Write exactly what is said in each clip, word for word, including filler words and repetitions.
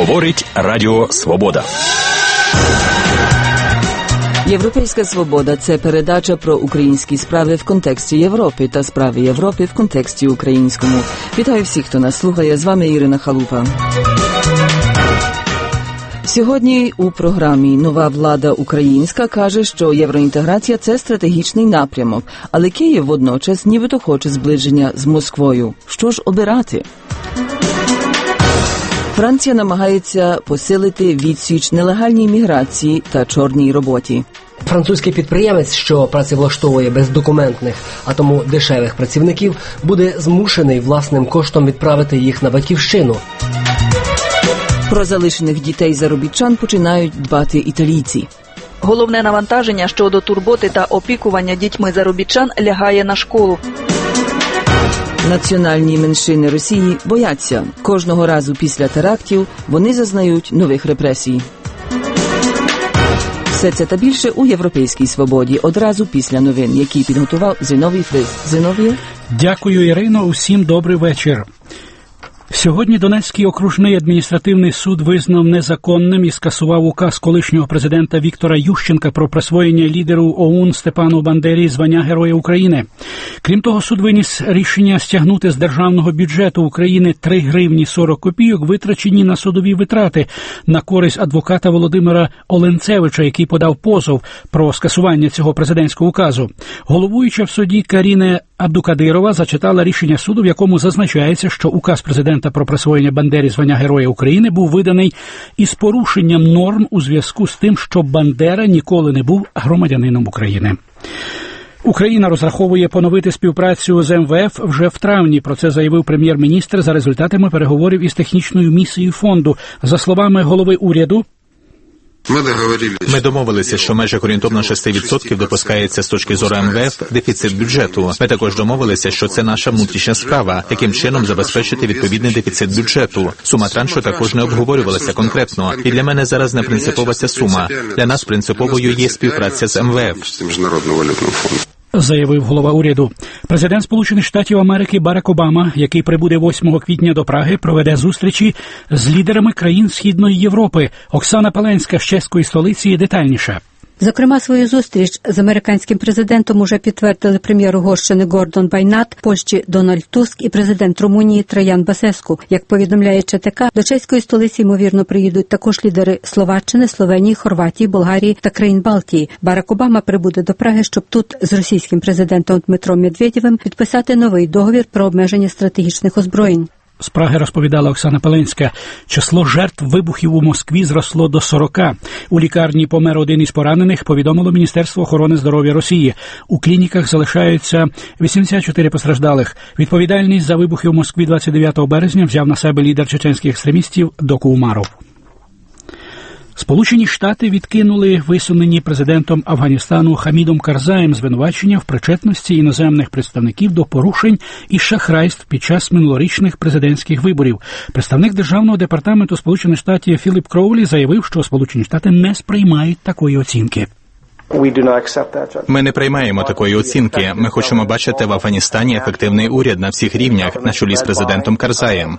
Говорить Радіо Свобода. Європейська свобода – це передача про українські справи в контексті Європи та справи Європи в контексті українському. Вітаю всіх, хто нас слухає. З вами Ірина Халупа. Сьогодні у програмі «Нова влада українська» каже, що євроінтеграція – це стратегічний напрямок, але Київ водночас нібито хоче зближення з Москвою. Що ж обирати? Франція намагається посилити відсіч нелегальній міграції та чорній роботі. Французький підприємець, що працевлаштовує бездокументних, а тому дешевих працівників, буде змушений власним коштом відправити їх на батьківщину. Про залишених дітей-заробітчан починають дбати італійці. Головне навантаження щодо турботи та опікування дітьми-заробітчан лягає на школу. Національні меншини Росії бояться. Кожного разу після терактів вони зазнають нових репресій. Все це та більше у «Європейській свободі» одразу після новин, які підготував Зиновій Фриз. Зиновію? Дякую, Ірино. Усім добрий вечір. Сьогодні Донецький окружний адміністративний суд визнав незаконним і скасував указ колишнього президента Віктора Ющенка про присвоєння лідеру ОУН Степану Бандері звання Героя України. Крім того, суд виніс рішення стягнути з державного бюджету України три гривні сорок копійок, витрачені на судові витрати, на користь адвоката Володимира Оленцевича, який подав позов про скасування цього президентського указу. Головуюча в суді Каріне Абдукадирова зачитала рішення суду, в якому зазначається, що указ президента про присвоєння Бандері звання Героя України був виданий із порушенням норм у зв'язку з тим, що Бандера ніколи не був громадянином України. Україна розраховує поновити співпрацю з ем ве еф вже в травні. Про це заявив прем'єр-міністр за результатами переговорів із технічною місією фонду. За словами голови уряду, Ми домовилися, що в межах орієнтовно шість відсотків допускається з точки зору ем ве еф дефіцит бюджету. Ми також домовилися, що це наша внутрішня справа, яким чином забезпечити відповідний дефіцит бюджету. Сума траншу також не обговорювалася конкретно. І для мене зараз не принципова ця сума. Для нас принциповою є співпраця з ем ве еф. Заявив голова уряду. Президент Сполучених Штатів Америки Барак Обама, який прибуде восьмого квітня до Праги, проведе зустрічі з лідерами країн Східної Європи. Оксана Паленська з чеської столиці детальніше. Зокрема, свою зустріч з американським президентом уже підтвердили прем'єр Угорщини Гордон Байнат, Польщі Дональд Туск і президент Румунії Траян Басеску. Як повідомляє ЧТК, до чеської столиці, ймовірно, приїдуть також лідери Словаччини, Словенії, Хорватії, Болгарії та країн Балтії. Барак Обама прибуде до Праги, щоб тут з російським президентом Дмитром Медведєвим підписати новий договір про обмеження стратегічних озброєнь. З Праги розповідала Оксана Паленська. Число жертв вибухів у Москві зросло до сорока. У лікарні помер один із поранених, повідомило Міністерство охорони здоров'я Росії. У клініках залишаються вісімдесят чотири постраждалих. Відповідальність за вибухи у Москві двадцять дев'ятого березня взяв на себе лідер чеченських екстремістів Доку Умаров. Сполучені Штати відкинули висунені президентом Афганістану Хамідом Карзаєм звинувачення в причетності іноземних представників до порушень і шахрайств під час минулорічних президентських виборів. Представник Державного департаменту Сполучених Штатів Філіп Кроулі заявив, що Сполучені Штати не сприймають такої оцінки. Ми не приймаємо такої оцінки. Ми хочемо бачити в Афганістані ефективний уряд на всіх рівнях, на чолі з президентом Карзаєм.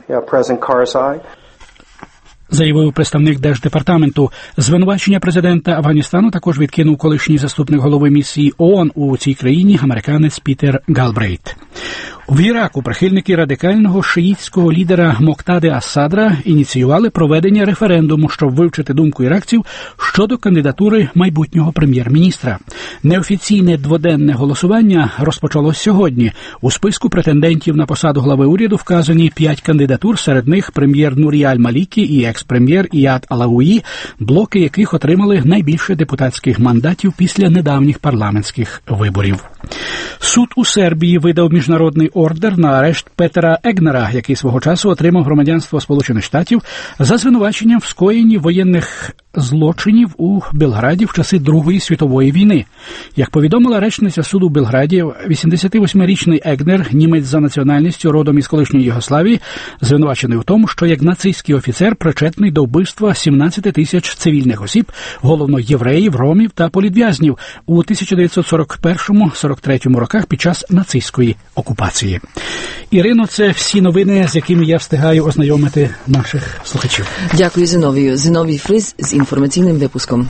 Заявив представник Держдепартаменту. Звинувачення президента Афганістану також відкинув колишній заступник голови місії ООН у цій країні, американець Пітер Галбрейт. В Іраку прихильники радикального шиїтського лідера Моктади Ас-Садра ініціювали проведення референдуму, щоб вивчити думку іракців щодо кандидатури майбутнього прем'єр-міністра. Неофіційне дводенне голосування розпочалось сьогодні. У списку претендентів на посаду глави уряду вказані п'ять кандидатур, серед них прем'єр Нурі Аль-Малікі і екс-прем'єр Іад Алауї, блоки яких отримали найбільше депутатських мандатів після недавніх парламентських виборів. Суд у Сербії видав міжнародний ордер на арешт Петера Егнера, який свого часу отримав громадянство Сполучених Штатів за звинуваченням в скоєнні воєнних злочинів у Белграді в часи Другої світової війни. Як повідомила речниця суду в Белграді, вісімдесятивосьмирічний Егнер, німець за національністю, родом із колишньої Югославії, звинувачений у тому, що як нацистський офіцер причетний до вбивства сімнадцяти тисяч цивільних осіб, головно євреїв, ромів та політв'язнів у тисяча дев'ятсот сорок першому - сорок третьому роках під час нацистської окупації. Ірино, це всі новини, з якими я встигаю ознайомити наших слухачів. Дякую, Зиновію. Зиновій Фриз з інформаційним випуском.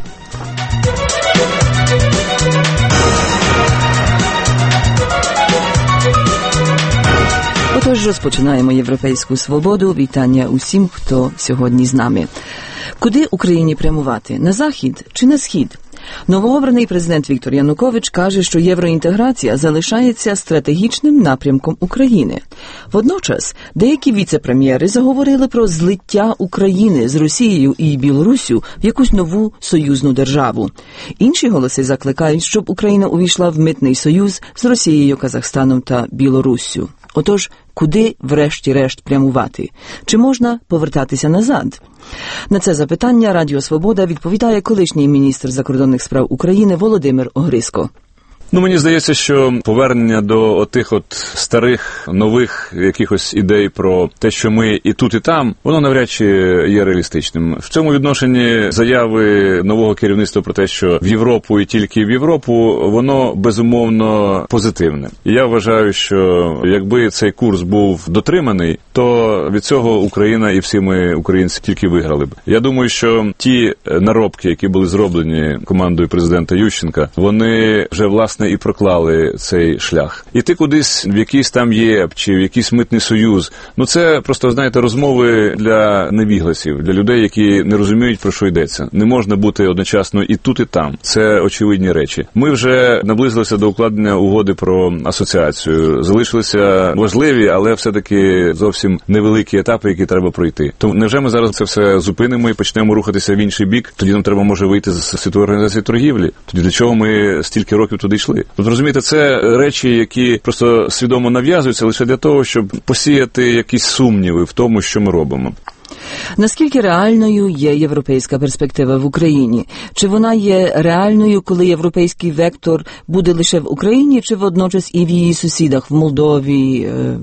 Отож, розпочинаємо «Європейську свободу». Вітання усім, хто сьогодні з нами. Куди Україні прямувати? На захід чи на схід? Новообраний президент Віктор Янукович каже, що євроінтеграція залишається стратегічним напрямком України. Водночас, деякі віце-прем'єри заговорили про злиття України з Росією і Білоруссю в якусь нову союзну державу. Інші голоси закликають, щоб Україна увійшла в митний союз з Росією, Казахстаном та Білоруссю. Отож, куди врешті-решт прямувати? Чи можна повертатися назад? На це запитання Радіо Свобода відповідає колишній міністр закордонних справ України Володимир Огриско. Ну, мені здається, що повернення до отих от старих, нових якихось ідей про те, що ми і тут, і там, воно навряд чи є реалістичним. В цьому відношенні заяви нового керівництва про те, що в Європу і тільки в Європу, воно безумовно позитивне. І я вважаю, що якби цей курс був дотриманий, то від цього Україна і всі ми, українці, тільки виграли б. Я думаю, що ті наробки, які були зроблені командою президента Ющенка, вони вже, власне, і проклали цей шлях. Іти кудись в якийсь там ЄП чи в якийсь митний союз, ну це просто, знаєте, розмови для невігласів, для людей, які не розуміють, про що йдеться. Не можна бути одночасно і тут, і там. Це очевидні речі. Ми вже наблизилися до укладення угоди про асоціацію. Залишилися важливі, але все-таки зовсім невеликі етапи, які треба пройти. Тому невже ми зараз це все зупинимо і почнемо рухатися в інший бік? Тоді нам треба, може, вийти з Світової організації торгівлі? Тоді для чого ми стільки років туди йшли? Тобто, розумієте, це речі, які просто свідомо нав'язуються лише для того, щоб посіяти якісь сумніви в тому, що ми робимо. Наскільки реальною є європейська перспектива в Україні? Чи вона є реальною, коли європейський вектор буде лише в Україні, чи водночас і в її сусідах, в Молдові е-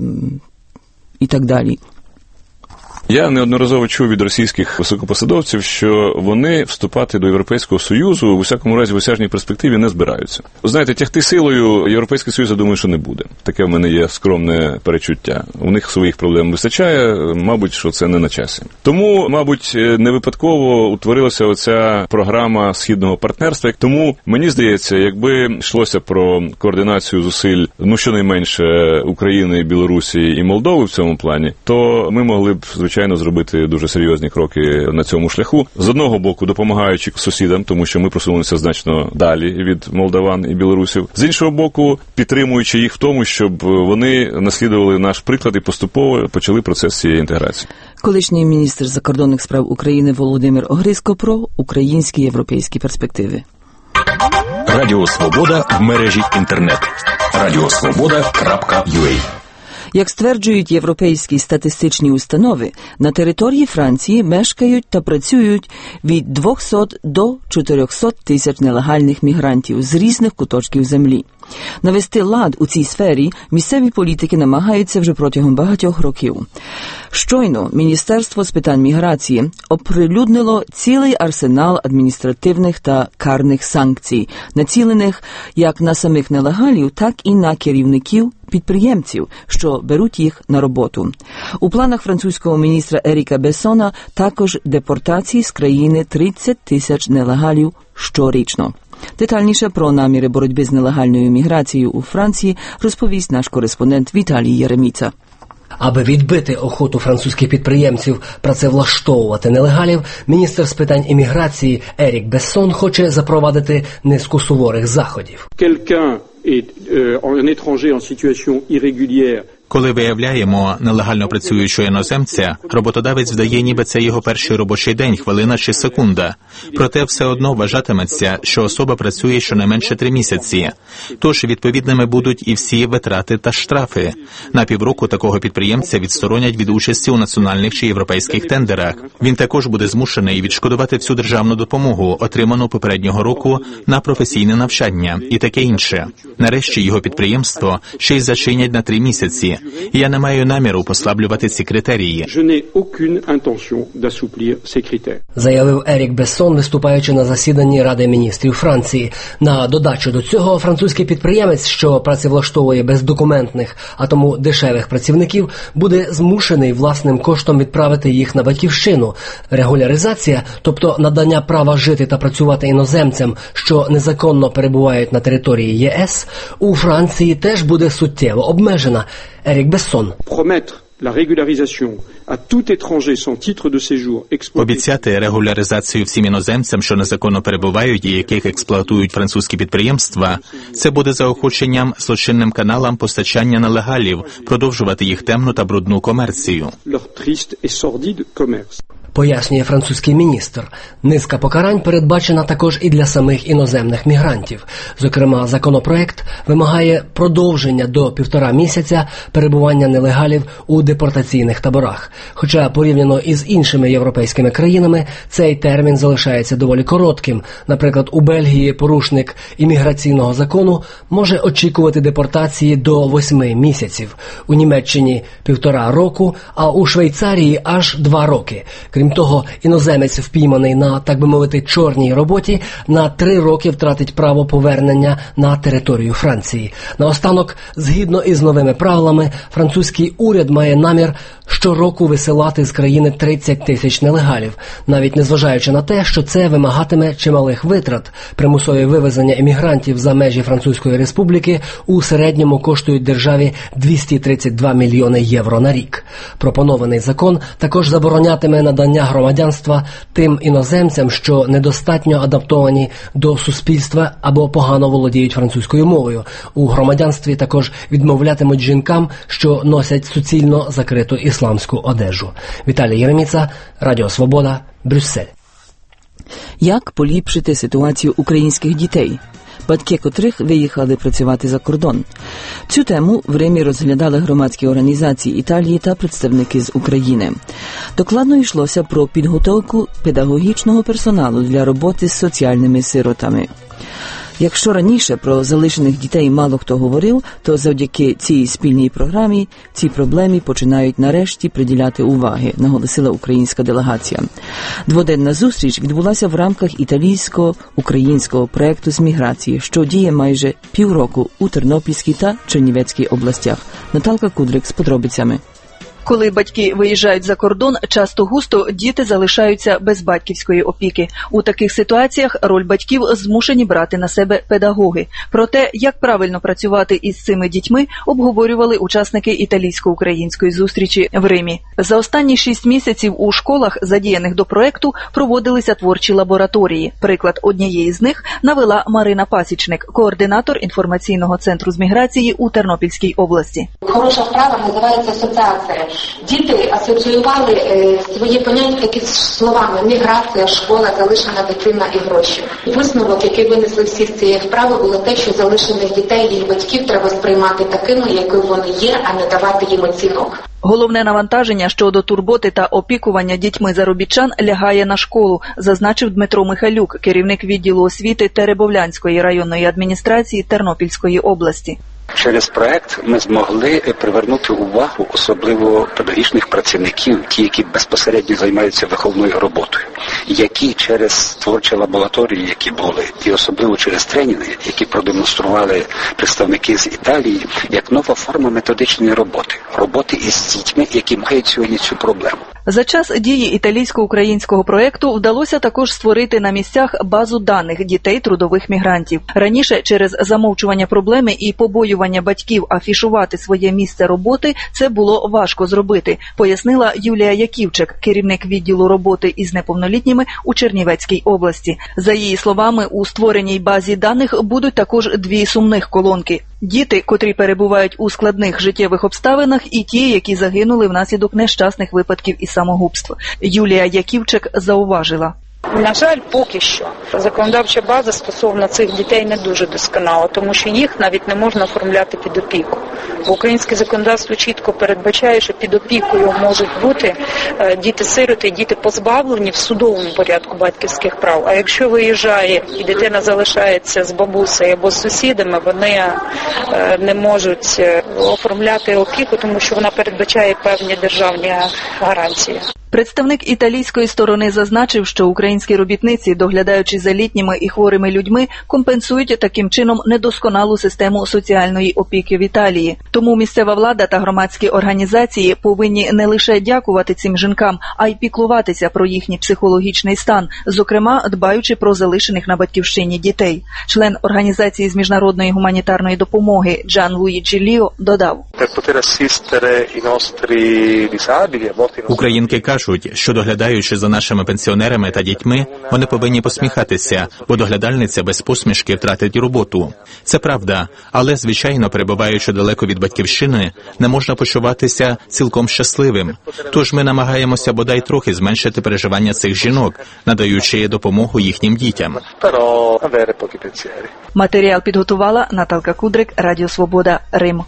і так далі? Я неодноразово чув від російських високопосадовців, що вони вступати до Європейського Союзу у всякому разі в осяжній перспективі не збираються. Знаєте, тягти силою Європейський Союз, я думаю, що не буде. Таке в мене є скромне перечуття. У них своїх проблем вистачає, мабуть, що це не на часі. Тому, мабуть, не випадково утворилася оця програма Східного партнерства. Тому, мені здається, якби йшлося про координацію зусиль, ну, щонайменше України, Білорусі і Молдови в цьому плані, то ми могли б, звичайно, зробити дуже серйозні кроки на цьому шляху. З одного боку, допомагаючи сусідам, тому що ми просунулися значно далі від молдаван і білорусів. З іншого боку, підтримуючи їх в тому, щоб вони наслідували наш приклад і поступово почали процес цієї інтеграції. Колишній міністр закордонних справ України Володимир Огриско про українські європейські перспективи. Радіо Свобода в мережі інтернет. радіосвобода крапка ю а. Як стверджують європейські статистичні установи, на території Франції мешкають та працюють від двохсот до чотирьохсот тисяч нелегальних мігрантів з різних куточків землі. Навести лад у цій сфері місцеві політики намагаються вже протягом багатьох років. Щойно Міністерство з питань міграції оприлюднило цілий арсенал адміністративних та карних санкцій, націлених як на самих нелегалів, так і на керівників підприємців, що беруть їх на роботу. У планах французького міністра Еріка Бессона також депортації з країни тридцять тисяч нелегалів щорічно. Детальніше про наміри боротьби з нелегальною міграцією у Франції розповість наш кореспондент Віталій Єреміца. Аби відбити охоту французьких підприємців працевлаштовувати нелегалів, міністр з питань імміграції Ерік Бессон хоче запровадити низку суворих заходів. Quelqu'un est euh, un étranger en situation irrégulière Коли виявляємо нелегально працюючого іноземця, роботодавець вдає, ніби це його перший робочий день, хвилина чи секунда. Проте все одно вважатиметься, що особа працює щонайменше три місяці. Тож відповідними будуть і всі витрати та штрафи. На півроку такого підприємця відсторонять від участі у національних чи європейських тендерах. Він також буде змушений відшкодувати всю державну допомогу, отриману попереднього року на професійне навчання і таке інше. Нарешті його підприємство ще й зачинять на три місяці. І я не маю наміру послаблювати ці критерії. Заявив Ерік Бессон, виступаючи на засіданні Ради міністрів Франції. На додачу до цього, французький підприємець, що працевлаштовує бездокументних, а тому дешевих працівників, буде змушений власним коштом відправити їх на батьківщину. Регуляризація, тобто надання права жити та працювати іноземцям, що незаконно перебувають на території ЄС, у Франції теж буде суттєво обмежена. Ерік Бессон. Обіцяти регуляризацію всім іноземцям, що незаконно перебувають і яких експлуатують французькі підприємства, це буде заохоченням злочинним каналам постачання нелегалів, продовжувати їх темну та брудну комерцію. Пояснює французький міністр. Низка покарань передбачена також і для самих іноземних мігрантів. Зокрема, законопроект вимагає продовження до півтора місяця перебування нелегалів у депортаційних таборах. Хоча порівняно із іншими європейськими країнами цей термін залишається доволі коротким. Наприклад, у Бельгії порушник імміграційного закону може очікувати депортації до восьми місяців. У Німеччині півтора року, а у Швейцарії аж два роки. Крім того, іноземець, впійманий на, так би мовити, чорній роботі, на три роки втратить право повернення на територію Франції. Наостанок, згідно із новими правилами, французький уряд має намір щороку висилати з країни тридцять тисяч нелегалів, навіть незважаючи на те, що це вимагатиме чималих витрат. Примусові вивезення емігрантів за межі Французької республіки у середньому коштують державі двісті тридцять два мільйони євро на рік. Пропонований закон також заборонятиме надання громадянства тим іноземцям, що недостатньо адаптовані до суспільства або погано володіють французькою мовою. У громадянстві також відмовлятимуть жінкам, що носять суцільно закриту ісламську одежу. Віталій Єреміца, Радіо Свобода, Брюссель. Як поліпшити ситуацію українських дітей, батьки котрих виїхали працювати за кордон? Цю тему в Римі розглядали громадські організації Італії та представники з України. Докладно йшлося про підготовку педагогічного персоналу для роботи з соціальними сиротами. Якщо раніше про залишених дітей мало хто говорив, то завдяки цій спільній програмі ці проблеми починають нарешті приділяти уваги, наголосила українська делегація. Дводенна зустріч відбулася в рамках італійсько-українського проєкту з міграції, що діє майже півроку у Тернопільській та Чернівецькій областях. Наталка Кудрик з подробицями. Коли батьки виїжджають за кордон, часто-густо діти залишаються без батьківської опіки. У таких ситуаціях роль батьків змушені брати на себе педагоги. Про те, як правильно працювати із цими дітьми, обговорювали учасники італійсько-української зустрічі в Римі. За останні шість місяців у школах, задіяних до проекту, проводилися творчі лабораторії. Приклад однієї з них навела Марина Пасічник, координатор інформаційного центру з міграції у Тернопільській області. Хороша справа називається асоціація. Діти асоціювали е, свої поняття якісь словами: міграція, школа, залишена дитина і гроші. Висновок, який винесли всі з цієї вправи, було те, що залишених дітей і їх батьків треба сприймати такими, якими вони є, а не давати їм оцінок. Головне навантаження щодо турботи та опікування дітьми заробітчан лягає на школу, зазначив Дмитро Михайлюк, керівник відділу освіти Теребовлянської районної адміністрації Тернопільської області. Через проект ми змогли привернути увагу особливо педагогічних працівників, ті, які безпосередньо займаються виховною роботою, які через творчі лабораторії, які були, і особливо через тренінги, які продемонстрували представники з Італії, як нова форма методичної роботи, роботи із дітьми, які мають сьогодні цю проблему. За час дії італійсько-українського проєкту вдалося також створити на місцях базу даних дітей трудових мігрантів. Раніше через замовчування проблеми і побоювання батьків афішувати своє місце роботи це було важко зробити, пояснила Юлія Яківчик, керівник відділу роботи із неповнолітніми дітьми у Чернівецькій області. За її словами, у створеній базі даних будуть також дві сумних колонки. Діти, котрі перебувають у складних життєвих обставинах, і ті, які загинули внаслідок нещасних випадків і самогубств. Юлія Яківчик зауважила. На жаль, поки що законодавча база стосовно цих дітей не дуже досконала, тому що їх навіть не можна оформляти під опіку. Бо українське законодавство чітко передбачає, що під опікою можуть бути діти-сироти, діти позбавлені в судовому порядку батьківських прав. А якщо виїжджає і дитина залишається з бабусею або з сусідами, вони не можуть оформляти опіку, тому що вона передбачає певні державні гарантії. Представник італійської сторони зазначив, що українські робітниці, доглядаючи за літніми і хворими людьми, компенсують таким чином недосконалу систему соціальної опіки в Італії. Тому місцева влада та громадські організації повинні не лише дякувати цим жінкам, а й піклуватися про їхній психологічний стан, зокрема, дбаючи про залишених на батьківщині дітей. Член організації з міжнародної гуманітарної допомоги Джан Луїджі Ліо додав. Українки кажуть, що доглядаючи за нашими пенсіонерами та дітьми, вони повинні посміхатися, бо доглядальниця без посмішки втратить роботу. Це правда, але, звичайно, перебуваючи далеко від батьківщини, не можна почуватися цілком щасливим. Тож ми намагаємося бодай трохи зменшити переживання цих жінок, надаючи допомогу їхнім дітям. Матеріал підготувала Наталка Кудрик, Радіо Свобода, Рим.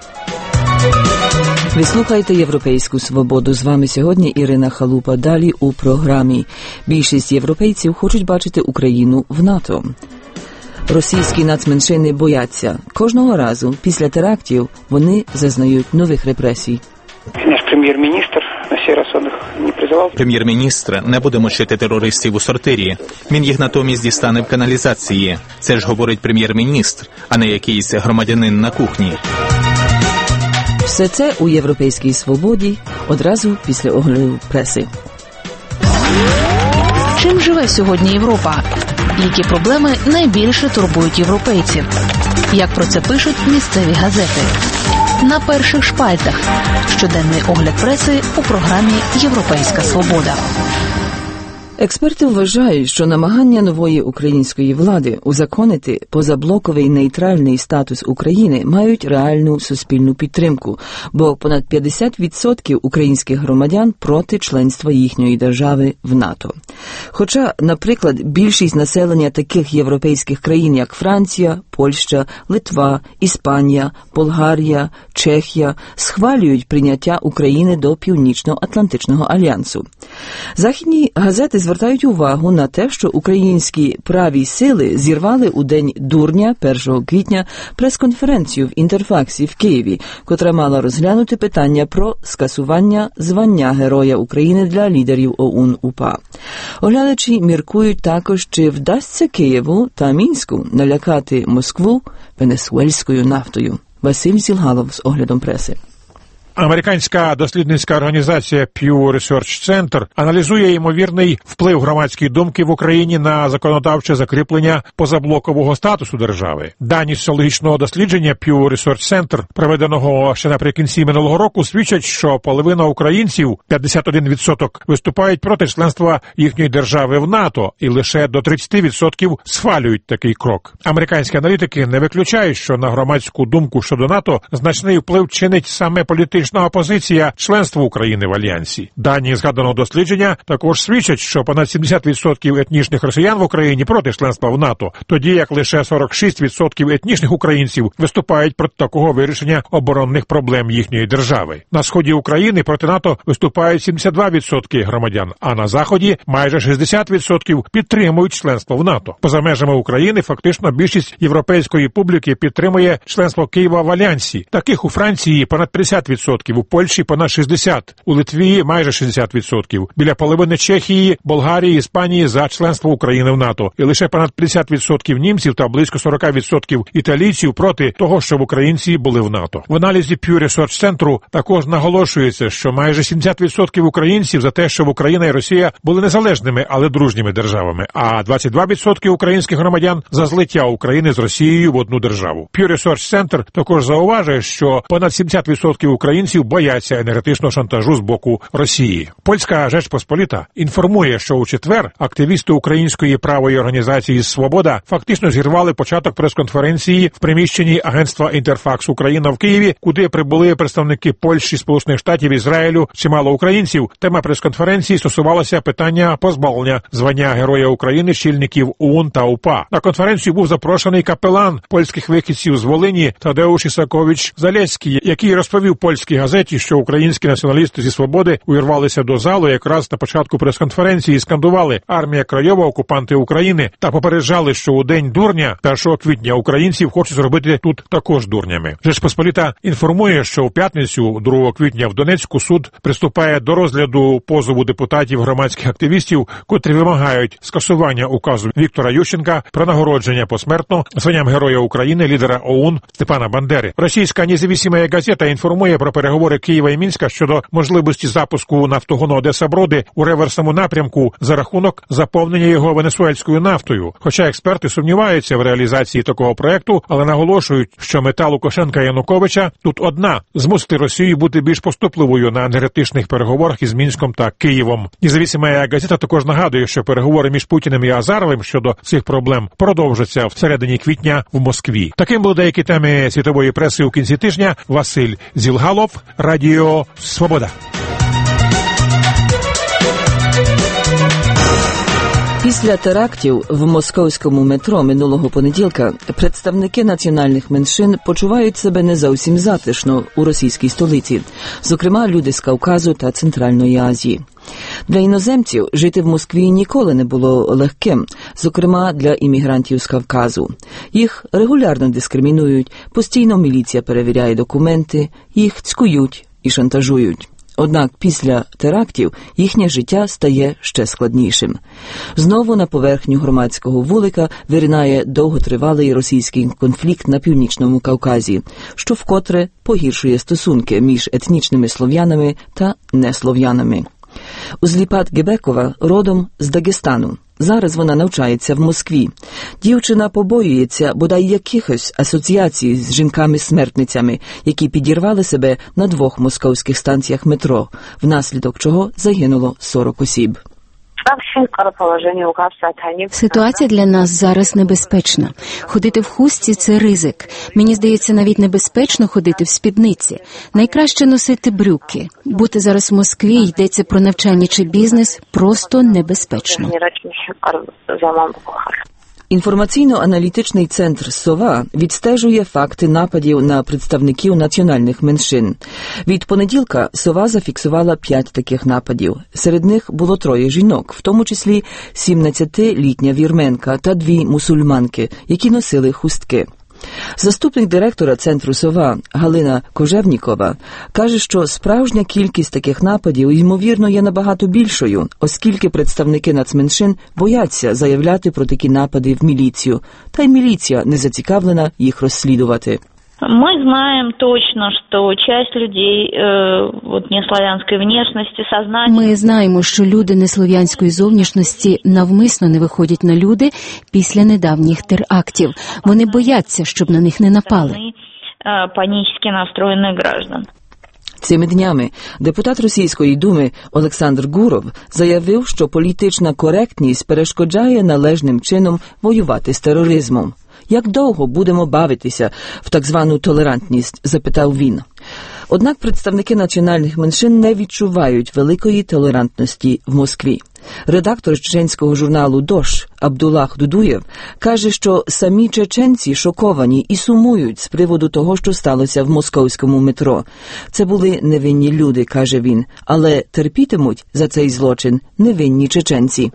Ви слухаєте «Європейську свободу». З вами сьогодні Ірина Халупа. Далі у програмі. Більшість європейців хочуть бачити Україну в НАТО. Російські нацменшини бояться. Кожного разу після терактів вони зазнають нових репресій. Наш прем'єр-міністр на сей раз їх не призивав. Прем'єр-міністр не буде мочити терористів у сортирі. Він їх натомість дістане в каналізації. Це ж говорить прем'єр-міністр, а не якийсь громадянин на кухні. Все це у «Європейській свободі» одразу після огляду преси. Чим живе сьогодні Європа? Які проблеми найбільше турбують європейців? Як про це пишуть місцеві газети? На перших шпальтах. Щоденний огляд преси у програмі «Європейська свобода». Експерти вважають, що намагання нової української влади узаконити позаблоковий нейтральний статус України мають реальну суспільну підтримку, бо понад п'ятдесят відсотків українських громадян проти членства їхньої держави в НАТО. Хоча, наприклад, більшість населення таких європейських країн, як Франція, Польща, Литва, Іспанія, Болгарія, Чехія, схвалюють прийняття України до Північно-Атлантичного альянсу. Західні газети звертають увагу на те, що українські праві сили зірвали у День дурня першого квітня прес-конференцію в Інтерфаксі в Києві, котра мала розглянути питання про скасування звання Героя України для лідерів ОУН-УПА. Оглядачі міркують також, чи вдасться Києву та Мінську налякати Москву венесуельською нафтою. Василь Зілгалов з оглядом преси. Американська дослідницька організація Pew Research Center аналізує ймовірний вплив громадської думки в Україні на законодавче закріплення позаблокового статусу держави. Дані соціологічного дослідження Pew Research Center, проведеного ще наприкінці минулого року, свідчать, що половина українців, п'ятдесят один відсоток, виступають проти членства їхньої держави в НАТО, і лише до тридцять відсотків схвалюють такий крок. Американські аналітики не виключають, що на громадську думку щодо НАТО значний вплив чинить саме політична опозиція членству України в Альянсі. Дані згаданого дослідження також свідчать, що понад сімдесят відсотків етнічних росіян в Україні проти членства в НАТО, тоді як лише сорок шість відсотків етнічних українців виступають проти такого вирішення оборонних проблем їхньої держави. На сході України проти НАТО виступають сімдесят два відсотки громадян, а на заході майже шістдесят відсотків підтримують членство в НАТО. Поза межами України фактично більшість європейської публіки підтримує членство Києва в Альянсі. Таких у Франції понад п'ятдесят відсотків, у Польщі понад шістдесят відсотків, у Литві майже шістдесят відсотків, біля половини Чехії, Болгарії, Іспанії за членство України в НАТО, і лише понад п'ятдесят відсотків німців та близько сорок відсотків італійців проти того, щоб українці були в НАТО. В аналізі Pew Research Center також наголошується, що майже сімдесят відсотків українців за те, щоб Україна і Росія були незалежними, але дружніми державами, а двадцять два відсотки українських громадян за злиття України з Росією в одну державу. Pew Research Center також зауважує, що понад сімдесят відсотків українців українців бояться енергетичного шантажу з боку Росії. Польська Жечпосполіта інформує, що у четвер активісти української правої організації «Свобода» фактично зірвали початок прес-конференції в приміщенні агентства «Інтерфакс Україна» в Києві, куди прибули представники Польщі, Сполучених Штатів, Ізраїлю, чимало українців. Тема прес-конференції стосувалася питання позбавлення звання Героя України чільників ОУН та УПА. На конференцію був запрошений капелан польських вихідців з Волині Тадеуш Ісакович Залєцький, який розповів польській газеті, що українські націоналісти зі «Свободи» увірвалися до залу якраз на початку прес-конференції і скандували «Армія Крайова, окупанти України» та попереджали, що у день дурня, першого квітня, українців хочуть зробити тут також дурнями. Жечпосполіта інформує, що в п'ятницю, другого квітня, в Донецьку суд приступає до розгляду позову депутатів громадських активістів, котрі вимагають скасування указу Віктора Ющенка про нагородження посмертно званням Героя України лідера ОУН Степана Бандери. Російська независима газета інформує про переговори Києва і Мінська щодо можливості запуску нафтогону Одеса-Броди у реверсному напрямку за рахунок заповнення його венесуельською нафтою. Хоча експерти сумніваються в реалізації такого проекту, але наголошують, що мета Лукашенка і Януковича тут одна – змусити Росію бути більш поступливою на енергетичних переговорах із Мінськом та Києвом. Независима газета також нагадує, що переговори між Путіним і Азаровим щодо цих проблем продовжаться в середині квітня в Москві. Таким були деякі теми світової преси у кінці тижня. Василь Зілгалов, Радіо Свобода. Після терактів в московському метро минулого понеділка представники національних меншин почувають себе не зовсім затишно у російській столиці, зокрема люди з Кавказу та Центральної Азії. Для іноземців жити в Москві ніколи не було легким, зокрема для іммігрантів з Кавказу. Їх регулярно дискримінують, постійно міліція перевіряє документи, їх цькують і шантажують. Однак після терактів їхнє життя стає ще складнішим. Знову на поверхню громадського вулика виринає довготривалий російський конфлікт на Північному Кавказі, що вкотре погіршує стосунки між етнічними слов'янами та неслов'янами. Узліпат Гебекова родом з Дагестану. Зараз вона навчається в Москві. Дівчина побоюється бодай якихось асоціацій з жінками-смертницями, які підірвали себе на двох московських станціях метро, внаслідок чого загинуло сорок осіб. Ситуація для нас зараз небезпечна. Ходити в хустці – це ризик. Мені здається, навіть небезпечно ходити в спідниці. Найкраще носити брюки. Бути зараз в Москві, йдеться про навчання чи бізнес, просто небезпечно. Інформаційно-аналітичний центр «Сова» відстежує факти нападів на представників національних меншин. Від понеділка «Сова» зафіксувала п'ять таких нападів. Серед них було троє жінок, в тому числі сімнадцятилітня вірменка та дві мусульманки, які носили хустки. Заступник директора центру «Сова» Галина Кожевнікова каже, що справжня кількість таких нападів, ймовірно, є набагато більшою, оскільки представники нацменшин бояться заявляти про такі напади в міліцію, та й міліція не зацікавлена їх розслідувати. Мы знаем точно, что часть людей э, вот неславянской внешности, сознания... Ми знаємо, що люди неслов'янської зовнішності навмисно не виходять на люди після недавніх терактів. Вони бояться, щоб на них не напали. Э, панічно настроєних граждан. Цими днями депутат Російської Думи Олександр Гуров заявив, що політична коректність перешкоджає належним чином воювати з тероризмом. «Як довго будемо бавитися в так звану толерантність?» – запитав він. Однак представники національних меншин не відчувають великої толерантності в Москві. Редактор чеченського журналу «Дош» Абдуллах Дудуєв каже, що самі чеченці шоковані і сумують з приводу того, що сталося в московському метро. Це були невинні люди, каже він, але терпітимуть за цей злочин невинні чеченці.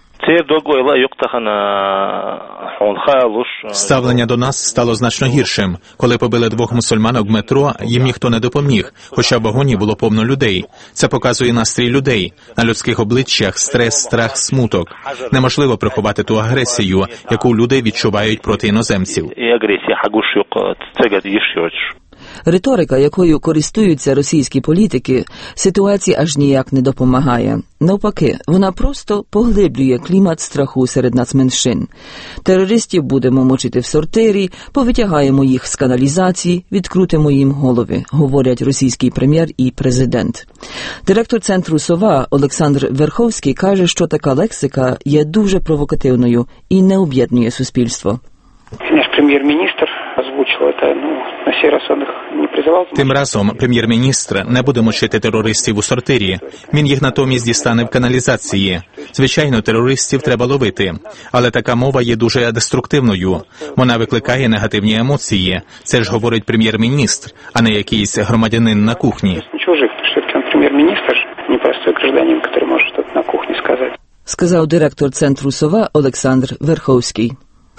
Ставлення до нас стало значно гіршим. Коли побили двох мусульманок в метро, їм ніхто не допоміг, хоча в вагоні було повно людей. Це показує настрій людей. На людських обличчях стрес, страх, смуток. Неможливо приховати ту агресію, яку люди відчувають проти іноземців. Риторика, якою користуються російські політики, ситуації аж ніяк не допомагає. Навпаки, вона просто поглиблює клімат страху серед нацменшин. Терористів будемо мочити в сортирі, повитягаємо їх з каналізації, відкрутимо їм голови, говорять російський прем'єр і президент. Директор центру «Сова» Олександр Верховський каже, що така лексика є дуже провокативною і не об'єднує суспільство. Наш прем'єр-міністр озвучив це, ну, на сей раз він їх не призивав. Тим разом прем'єр-міністр не буде мочити терористів у сортирі. Він їх натомість дістане в каналізації. Звичайно, терористів треба ловити. Але така мова є дуже деструктивною. Вона викликає негативні емоції. Це ж говорить прем'єр-міністр, а не якийсь громадянин на кухні. Чужих, все-таки він прем'єр-міністр, непростой гражданин, який може щось на кухні сказати. Сказав директор центру «Сова» Олександр Верховський.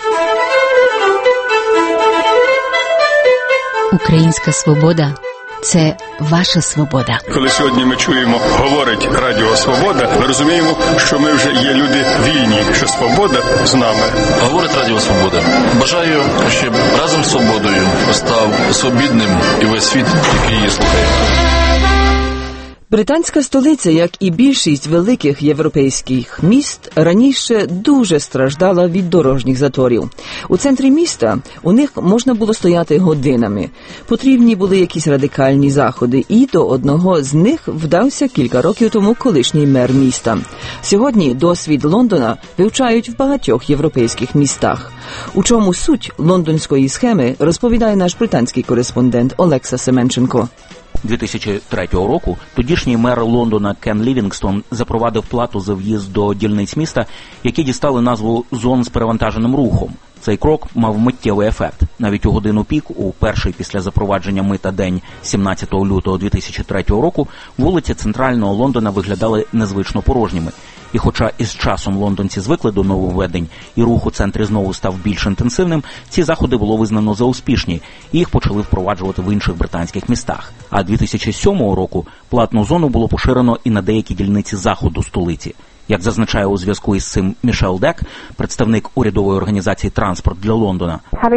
Українська свобода – це ваша свобода. Коли сьогодні ми чуємо, говорить Радіо Свобода, ми розуміємо, що ми вже є люди вільні, що свобода з нами. Говорить Радіо Свобода. Бажаю, щоб разом з свободою став свобідним і весь світ, який її слухає. Британська столиця, як і більшість великих європейських міст, раніше дуже страждала від дорожніх заторів. У центрі міста у них можна було стояти годинами. Потрібні були якісь радикальні заходи, і до одного з них вдався кілька років тому колишній мер міста. Сьогодні досвід Лондона вивчають в багатьох європейських містах. У чому суть лондонської схеми, розповідає наш британський кореспондент Олекса Семенченко. дві тисячі третього року тодішній мер Лондона Кен Лівінгстон запровадив плату за в'їзд до дільниць міста, які дістали назву «зон з перевантаженим рухом». Цей крок мав миттєвий ефект. Навіть у годину пік, у перший після запровадження мита день сімнадцятого лютого дві тисячі третього року, вулиці центрального Лондона виглядали незвично порожніми. І хоча із часом лондонці звикли до нововведень і рух у центрі знову став більш інтенсивним, ці заходи було визнано за успішні, і їх почали впроваджувати в інших британських містах. А дві тисячі сьомого року платну зону було поширено і на деякі дільниці заходу столиці. Як зазначає у зв'язку із цим Мішель Дек, представник урядової організації «Транспорт для Лондона».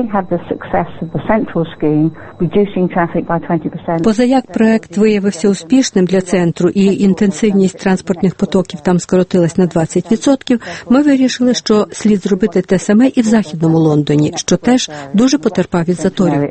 Позаяк проект виявився успішним для центру і інтенсивність транспортних потоків там скоротилась на двадцять відсотків, ми вирішили, що слід зробити те саме і в Західному Лондоні, що теж дуже потерпав від заторів.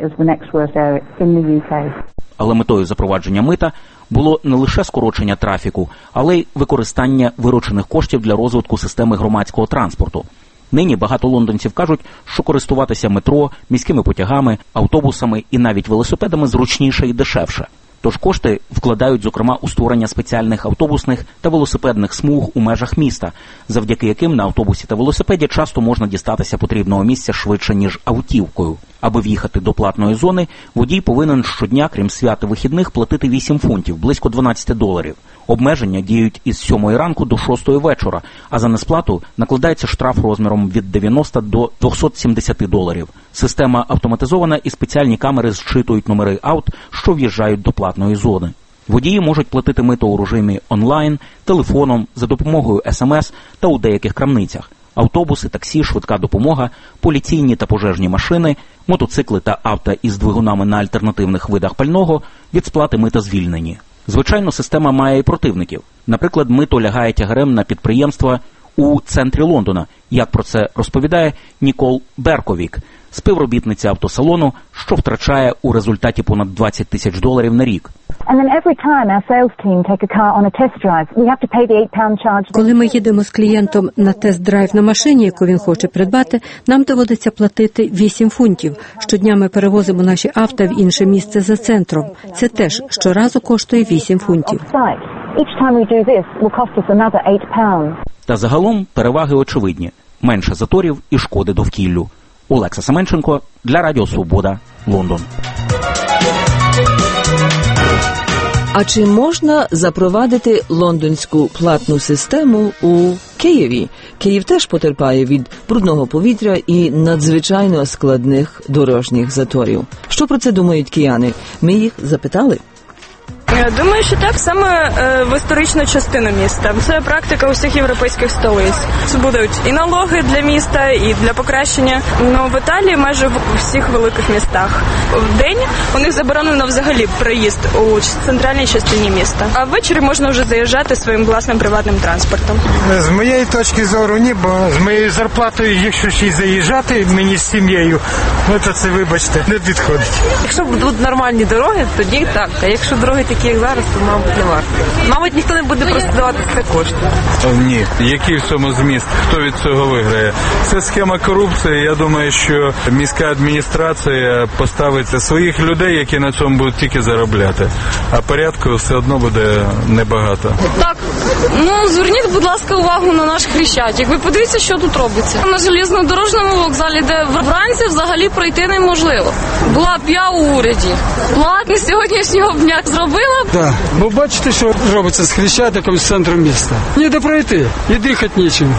Але метою запровадження мита було не лише скорочення трафіку, але й використання виручених коштів для розвитку системи громадського транспорту. Нині багато лондонців кажуть, що користуватися метро, міськими потягами, автобусами і навіть велосипедами зручніше і дешевше. Тож кошти вкладають, зокрема, у створення спеціальних автобусних та велосипедних смуг у межах міста, завдяки яким на автобусі та велосипеді часто можна дістатися потрібного місця швидше, ніж автівкою. Аби в'їхати до платної зони, водій повинен щодня, крім свят і вихідних, платити вісім фунтів, близько дванадцять доларів. Обмеження діють із сьомої ранку до шостої вечора, а за несплату накладається штраф розміром від дев'яноста до двохсот сімдесяти доларів. Система автоматизована і спеціальні камери зчитують номери авт, що в'їжджають до платної зони. Водії можуть платити мито у режимі онлайн, телефоном, за допомогою ес ем ес та у деяких крамницях. Автобуси, таксі, швидка допомога, поліційні та пожежні машини, мотоцикли та авто із двигунами на альтернативних видах пального від сплати мита звільнені. Звичайно, система має і противників. Наприклад, мито лягає тягарем на підприємства у центрі Лондона, як про це розповідає Нікол Берковік, співробітниця автосалону, що втрачає у результаті понад двадцять тисяч доларів на рік. Коли ми їдемо з клієнтом на тест-драйв на машині, яку він хоче придбати, нам доводиться платити вісім фунтів. Щодня ми перевозимо наші авто в інше місце за центром. Це теж щоразу коштує вісім фунтів. Та загалом переваги очевидні. Менше заторів і шкоди довкіллю. Олекса Семенченко для Радіо Свобода, Лондон. А чи можна запровадити лондонську платну систему у Києві? Київ теж потерпає від брудного повітря і надзвичайно складних дорожніх заторів. Що про це думають кияни? Ми їх запитали. Я думаю, що так, саме е, в історичну частину міста. Це практика усіх європейських столиць. Це будуть і налоги для міста, і для покращення. Ну, в Італії майже в всіх великих містах. В день у них заборонено взагалі проїзд у центральній частині міста. А ввечері можна вже заїжджати своїм власним приватним транспортом. З моєї точки зору ні, бо з моєю зарплатою, якщо ще й заїжджати мені з сім'єю, ну то це, вибачте, не підходить. Якщо будуть нормальні дороги, тоді так. А якщо дороги такі, як зараз, то, мабуть, не варто. Мабуть, ніхто не буде просто давати це кошти. Ні. Який в цьому зміст? Хто від цього виграє? Це схема корупції. Я думаю, що міська адміністрація поставить своїх людей, які на цьому будуть тільки заробляти. А порядку все одно буде небагато. Так. Ну, зверніть, будь ласка, увагу на наш Хрещатик. Ви подивіться, що тут робиться. На железнодорожному вокзалі, де вранці взагалі пройти неможливо. Була б я у уряді. Платний сьогоднішнього дня зробила б. Так, бо бачите, що робиться з Хрещатиком, з центром міста. Ніде пройти, і дихати нічим.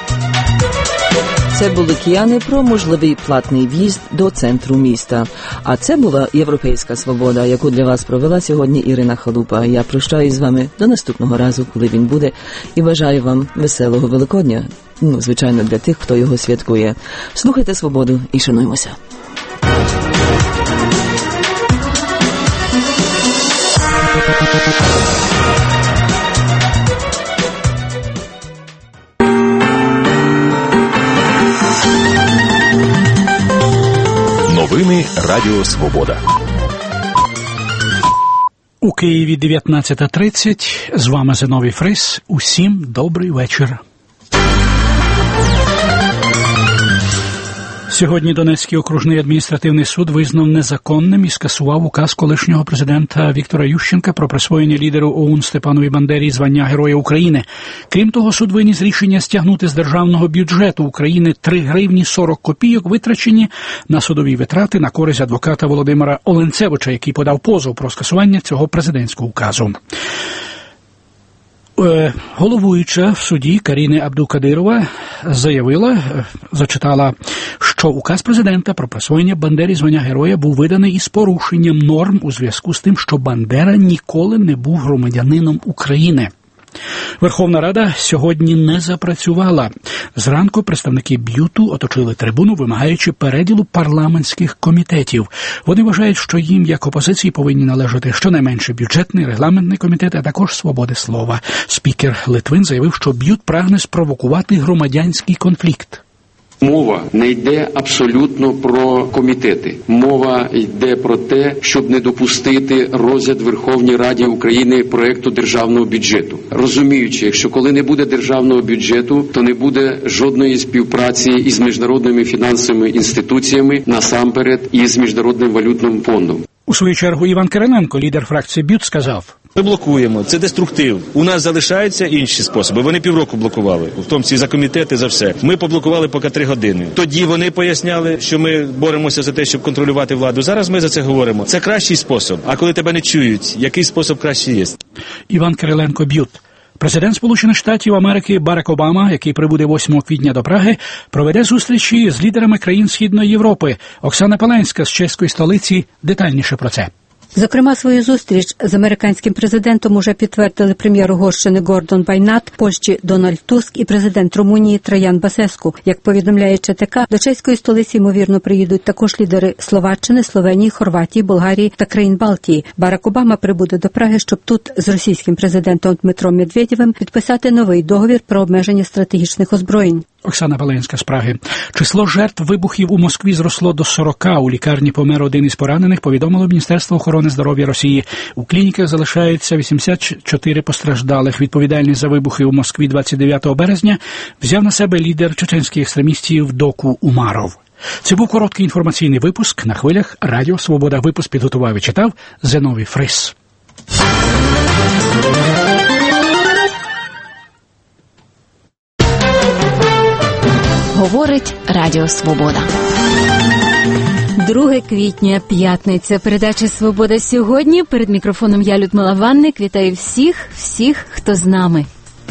Це були кияни про можливий платний в'їзд до центру міста. А це була «Європейська свобода», яку для вас провела сьогодні Ірина Халупа. Я прощаюсь з вами до наступного разу, коли він буде, і бажаю вам веселого Великодня. Ну, звичайно, для тих, хто його святкує. Слухайте «Свободу» і шануймося. Новини Радіо Свобода. У Києві дев'ятнадцята тридцять. З вами Зиновій Фрис. Усім добрий вечір. Сьогодні Донецький окружний адміністративний суд визнав незаконним і скасував указ колишнього президента Віктора Ющенка про присвоєння лідеру ОУН Степанові Бандері звання Героя України. Крім того, суд виніс рішення стягнути з державного бюджету України три гривні сорок копійок, витрачені на судові витрати на користь адвоката Володимира Оленцевича, який подав позов про скасування цього президентського указу. Головуюча в суді Каріна Абдукадирова заявила, зачитала, що указ президента про присвоєння Бандері звання Героя був виданий із порушенням норм у зв'язку з тим, що Бандера ніколи не був громадянином України. Верховна Рада сьогодні не запрацювала. Зранку представники БЮТу оточили трибуну, вимагаючи переділу парламентських комітетів. Вони вважають, що їм, як опозиції, повинні належати щонайменше бюджетний, регламентний комітет, а також свободи слова. Спікер Литвин заявив, що БЮТ прагне спровокувати громадянський конфлікт. Мова не йде абсолютно про комітети. Мова йде про те, щоб не допустити розгляд Верховній Раді України проекту державного бюджету. Розуміючи, якщо коли не буде державного бюджету, то не буде жодної співпраці із міжнародними фінансовими інституціями, насамперед із Міжнародним валютним фондом. У свою чергу Іван Кириленко, лідер фракції БЮТ, сказав: Ми блокуємо, це деструктив. У нас залишаються інші способи. Вони півроку блокували, в тому числі за комітети, за все. Ми поблокували поки три години. Тоді вони поясняли, що ми боремося за те, щоб контролювати владу. Зараз ми за це говоримо. Це кращий спосіб. А коли тебе не чують, який спосіб краще є? Іван Кириленко, БЮТ. Президент Сполучених Штатів Америки Барак Обама, який прибуде восьмого квітня до Праги, проведе зустрічі з лідерами країн Східної Європи. Оксана Паленська з чеської столиці детальніше про це. Зокрема, свою зустріч з американським президентом уже підтвердили прем'єр Угорщини Гордон Байнат, Польщі Дональд Туск і президент Румунії Траян Басеску. Як повідомляє ЧТК, до чеської столиці, ймовірно, приїдуть також лідери Словаччини, Словенії, Хорватії, Болгарії та країн Балтії. Барак Обама прибуде до Праги, щоб тут з російським президентом Дмитром Медведєвим підписати новий договір про обмеження стратегічних озброєнь. Оксана Паленська з Праги. Число жертв вибухів у Москві зросло до сорока. У лікарні помер один із поранених, повідомило Міністерство охорони здоров'я Росії. У клініках залишаються вісімдесят чотири постраждалих. Відповідальність за вибухи у Москві двадцять дев'ятого березня взяв на себе лідер чеченських екстремістів Доку Умаров. Це був короткий інформаційний випуск на хвилях Радіо Свобода. Випуск підготував і читав Зиновій Фрис. Говорить Радіо Свобода. друге квітня, п'ятниця. Передача «Свобода сьогодні». Перед мікрофоном я, Людмила Ванник. Вітаю всіх, всіх, хто з нами.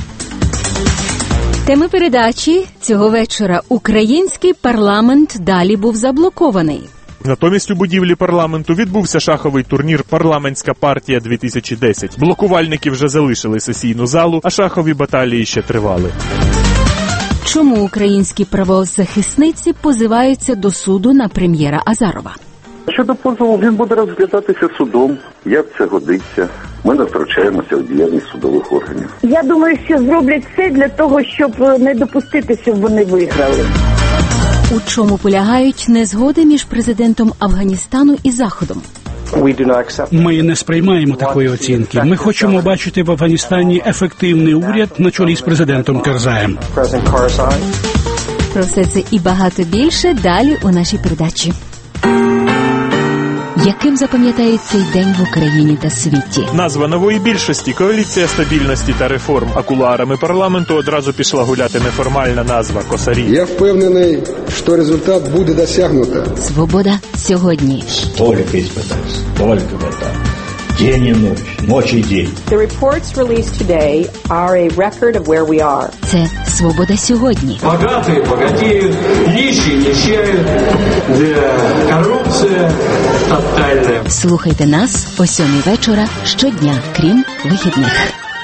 Теми передачі цього вечора. Український парламент далі був заблокований. Натомість у будівлі парламенту відбувся шаховий турнір «Парламентська партія-дві тисячі десять». Блокувальники вже залишили сесійну залу, а шахові баталії ще тривали. Чому українські правозахисниці позиваються до суду на прем'єра Азарова? Щодо позову, він буде розглядатися судом. Як це годиться? Ми не втручаємося в діяльність судових органів. Я думаю, що зроблять все для того, щоб не допустити, щоб вони виграли. У чому полягають незгоди між президентом Афганістану і Заходом? Ми не сприймаємо такої оцінки. Ми хочемо бачити в Афганістані ефективний уряд на чолі з президентом Карзаєм. Про все це і багато більше далі у нашій передачі. Яким запам'ятає цей день в Україні та світі? Назва нової більшості – Коаліція стабільності та реформ. А кулуарами парламенту одразу пішла гуляти неформальна назва – Косарі. Я впевнений, що результат буде досягнуто. Свобода сьогодні. Столько испытаний, столько вратов. День и ночь, ночь и день. The reports released today are a record of where we are. Це Свобода сьогодні. Богатые богатеют, нищие нищают, коррупция тотальная. Слухайте нас о сьомій вечора щодня, крім вихідних.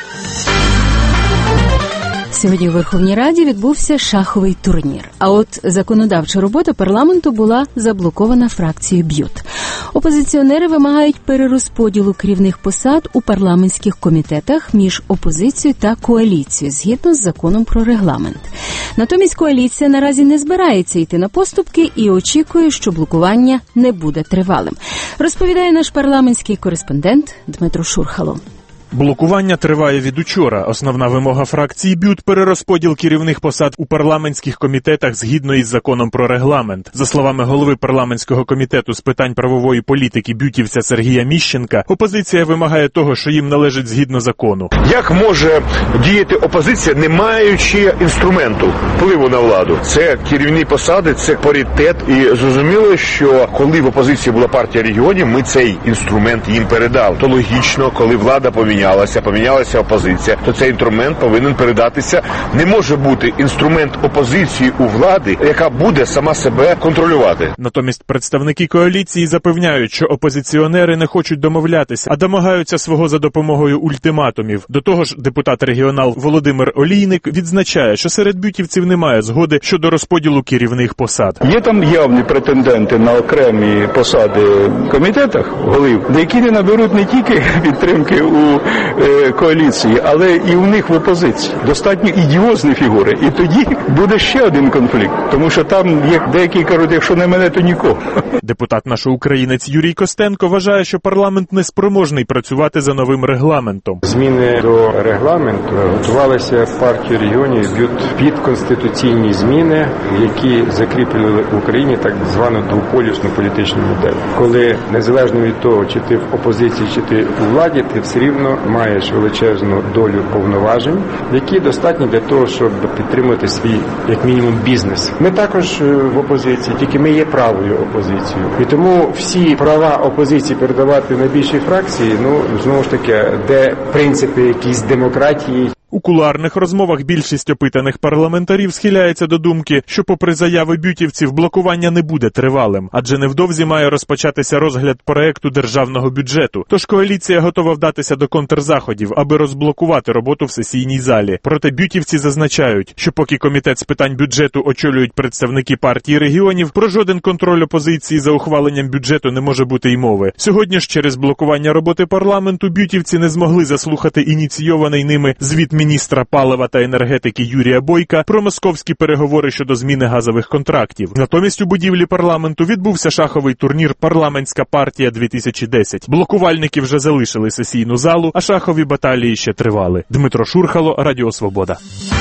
Сьогодні у Верховній Раді відбувся шаховий турнір. А от законодавча робота парламенту була заблокована фракцією БЮТ. Опозиціонери вимагають перерозподілу керівних посад у парламентських комітетах між опозицією та коаліцією, згідно з законом про регламент. Натомість коаліція наразі не збирається йти на поступки і очікує, що блокування не буде тривалим. Розповідає наш парламентський кореспондент Дмитро Шурхало. Блокування триває від учора. Основна вимога фракції БЮТ – перерозподіл керівних посад у парламентських комітетах згідно із законом про регламент. За словами голови парламентського комітету з питань правової політики бютівця Сергія Міщенка, опозиція вимагає того, що їм належить згідно закону. Як може діяти опозиція, не маючи інструменту впливу на владу? Це керівні посади, це паритет. І зрозуміло, що коли в опозиції була партія регіонів, ми цей інструмент їм передали. То логічно, коли влада помінялася, Помінялася, помінялася опозиція, то цей інструмент повинен передатися. Не може бути інструмент опозиції у влади, яка буде сама себе контролювати. Натомість представники коаліції запевняють, що опозиціонери не хочуть домовлятися, а домагаються свого за допомогою ультиматумів. До того ж, депутат-регіонал Володимир Олійник відзначає, що серед бютівців немає згоди щодо розподілу керівних посад. Є там явні претенденти на окремі посади в комітетах, голів, які не наберуть не тільки підтримки у коаліції, але і у них в опозиції. Достатньо ідіозні фігури. І тоді буде ще один конфлікт. Тому що там є деякі кажуть, якщо не мене, то нікого. Депутат наш українець Юрій Костенко вважає, що парламент неспроможний працювати за новим регламентом. Зміни до регламенту готувалися партією регіонів під конституційні зміни, які закріплювали в Україні так звану двополюсну політичну модель. Коли незалежно від того, чи ти в опозиції, чи ти у владі, ти все рівно маєш величезну долю повноважень, які достатні для того, щоб підтримати свій, як мінімум, бізнес. Ми також в опозиції, тільки ми є правою опозицією. І тому всі права опозиції передавати найбільшій фракції, ну, знову ж таки, де принципи якісь демократії. У кулуарних розмовах більшість опитаних парламентарів схиляється до думки, що попри заяви бютівців блокування не буде тривалим, адже невдовзі має розпочатися розгляд проекту державного бюджету. Тож коаліція готова вдатися до контрзаходів, аби розблокувати роботу в сесійній залі. Проте бютівці зазначають, що поки комітет з питань бюджету очолюють представники партії регіонів, про жоден контроль опозиції за ухваленням бюджету не може бути й мови. Сьогодні ж через блокування роботи парламенту бютівці не змогли заслухати ініційований ними звіт міністра палива та енергетики Юрія Бойка про московські переговори щодо зміни газових контрактів. Натомість у будівлі парламенту відбувся шаховий турнір «Парламентська партія-дві тисячі десять». Блокувальники вже залишили сесійну залу, а шахові баталії ще тривали. Дмитро Шурхало, Радіо Свобода.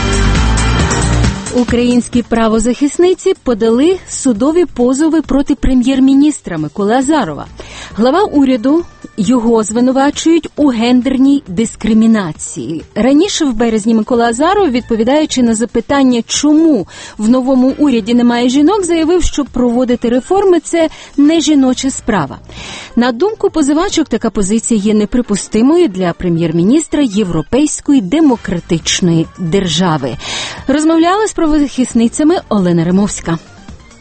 Українські правозахисниці подали судові позови проти прем'єр-міністра Миколи Азарова. Глава уряду його звинувачують у гендерній дискримінації. Раніше в березні Микола Азаров, відповідаючи на запитання, чому в новому уряді немає жінок, заявив, що проводити реформи – це не жіноча справа. На думку позивачок, така позиція є неприпустимою для прем'єр-міністра європейської демократичної держави. Розмовляла з правозахисницями Олена Римовська.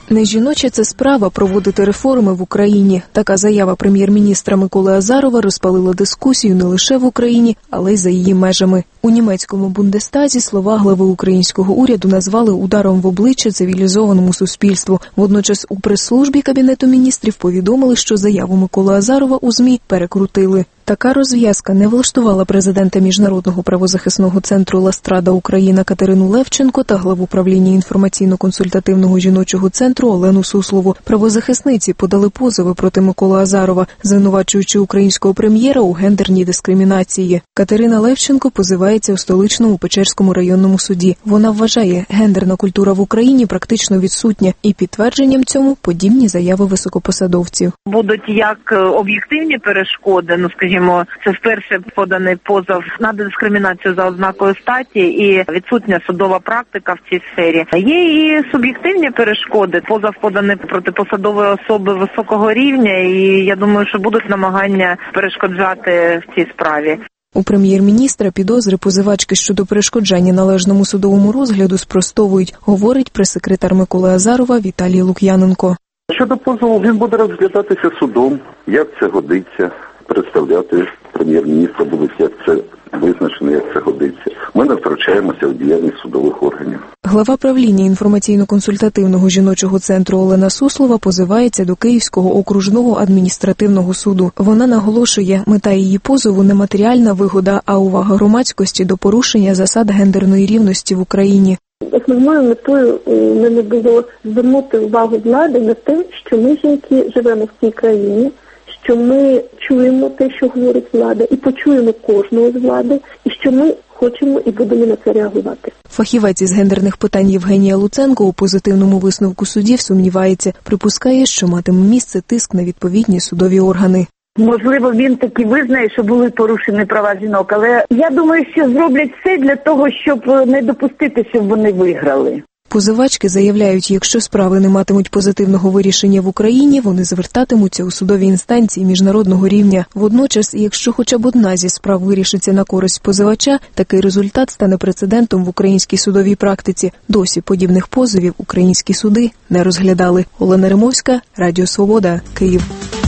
Не жіноча це справа проводити реформи в Україні. Така заява прем'єр-міністра Миколи Азарова розпалила дискусію не лише в Україні, але й за її межами. У німецькому Бундестазі слова глави українського уряду назвали ударом в обличчя цивілізованому суспільству. Водночас у прес-службі Кабінету міністрів повідомили, що заяву Миколи Азарова у ЗМІ перекрутили. Така розв'язка не влаштувала президента Міжнародного правозахисного центру «Ластрада Україна» Катерину Левченко та главу правління інформаційно-консультативного жіночого центру Олену Суслову. Правозахисниці подали позови проти Миколи Азарова, звинувачуючи українського прем'єра у гендерній дискримінації. Катерина Левченко позивається у столичному Печерському районному суді. Вона вважає, гендерна культура в Україні практично відсутня, і підтвердженням цьому подібні заяви високопосадовців. Будуть як об'єктивні перешкоди, ну, скажімо, це вперше поданий позов на дискримінацію за ознакою статі і відсутня судова практика в цій сфері. Є і суб'єктивні перешкоди. Позов поданий проти посадової особи високого рівня, і я думаю, що будуть намагання перешкоджати в цій справі. У прем'єр-міністра підозри позивачки щодо перешкоджання належному судовому розгляду спростовують, говорить прес-секретар Миколи Азарова Віталій Лук'яненко. Щодо позову, він буде розглядатися судом, як це годиться. Представляти прем'єр-міністра будуть, як це визначено, як це годиться. Ми не втручаємося в діяльність судових органів. Глава правління інформаційно-консультативного жіночого центру Олена Суслова позивається до Київського окружного адміністративного суду. Вона наголошує, мета її позову не матеріальна вигода, а увага громадськості до порушення засад гендерної рівності в Україні. Основною метою мене було звернути увагу влади на те, що ми, жінки, живемо в цій країні, що ми чуємо те, що говорить влада, і почуємо кожного з влади, і що ми хочемо і будемо на це реагувати. Фахівець із гендерних питань Євгенія Луценко у позитивному висновку судів сумнівається, припускає, що матиме місце тиск на відповідні судові органи. Можливо, він таки визнає, що були порушені права жінок, але я думаю, що зроблять все для того, щоб не допустити, щоб вони виграли. Позивачки заявляють, якщо справи не матимуть позитивного вирішення в Україні, вони звертатимуться у судові інстанції міжнародного рівня. Водночас, якщо хоча б одна зі справ вирішиться на користь позивача, такий результат стане прецедентом в українській судовій практиці. Досі подібних позовів українські суди не розглядали. Олена Римовська, Радіо Свобода, Київ.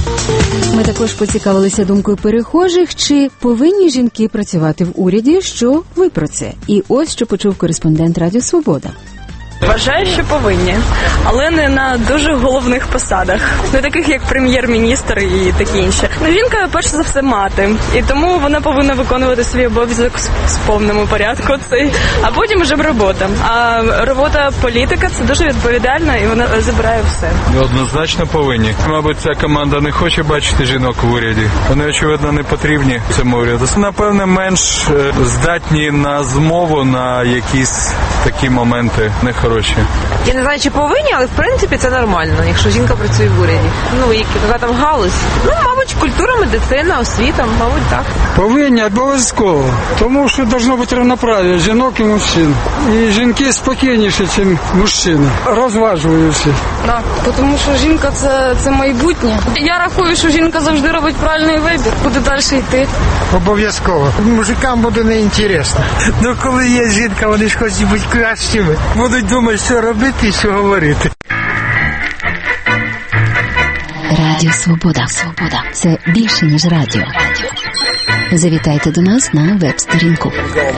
Ми також поцікавилися думкою перехожих, чи повинні жінки працювати в уряді, що ви про це. І ось що почув кореспондент Радіо Свобода. Вважаю, що повинні, але не на дуже головних посадах, не таких як прем'єр-міністр і такі інші. Ну, жінка, перш за все, мати, і тому вона повинна виконувати свій обов'язок в повному порядку, цей, а потім вже робота. А робота політика – це дуже відповідальна, і вона забирає все. Однозначно повинні. Мабуть, ця команда не хоче бачити жінок в уряді. Вони, очевидно, не потрібні цьому уряду. Напевне, менш здатні на змову, на якісь такі моменти нехороші. Я не знаю, чи повинні, але в принципі це нормально, якщо жінка працює в уряді. Ну, яка там галузь? Ну, мабуть, культура, медицина, освіта, мабуть, так. Повинні, обов'язково. Тому що должно бути рівноправ'я жінок і мужчин. І жінки спокійніші, ніж мужчини. Розважуються. Так, тому що жінка це, це майбутнє. Я рахую, що жінка завжди робить правильний вибір, буде далі йти. Обов'язково. Мужикам буде неінтересно. Ну, коли є жінка, вони ж хочуть бути кращими. Будуть думати, що робити і що говорити. Радіо Свобода. Свобода. Це більше, ніж радіо. Завітайте до нас на веб-сторінку.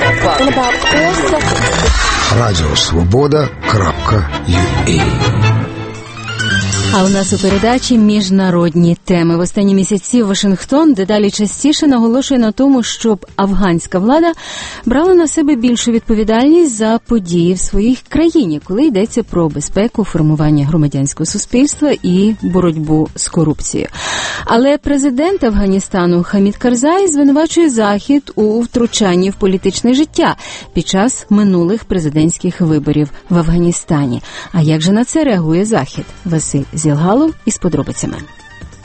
радіосвобода крапка ю а. А у нас у передачі міжнародні теми. В останні місяці Вашингтон дедалі частіше наголошує на тому, щоб афганська влада брала на себе більшу відповідальність за події в своїй країні, коли йдеться про безпеку, формування громадянського суспільства і боротьбу з корупцією. Але президент Афганістану Хамід Карзай звинувачує Захід у втручанні в політичне життя під час минулих президентських виборів в Афганістані. А як же на це реагує Захід? Василь Зілгалов із подробицями.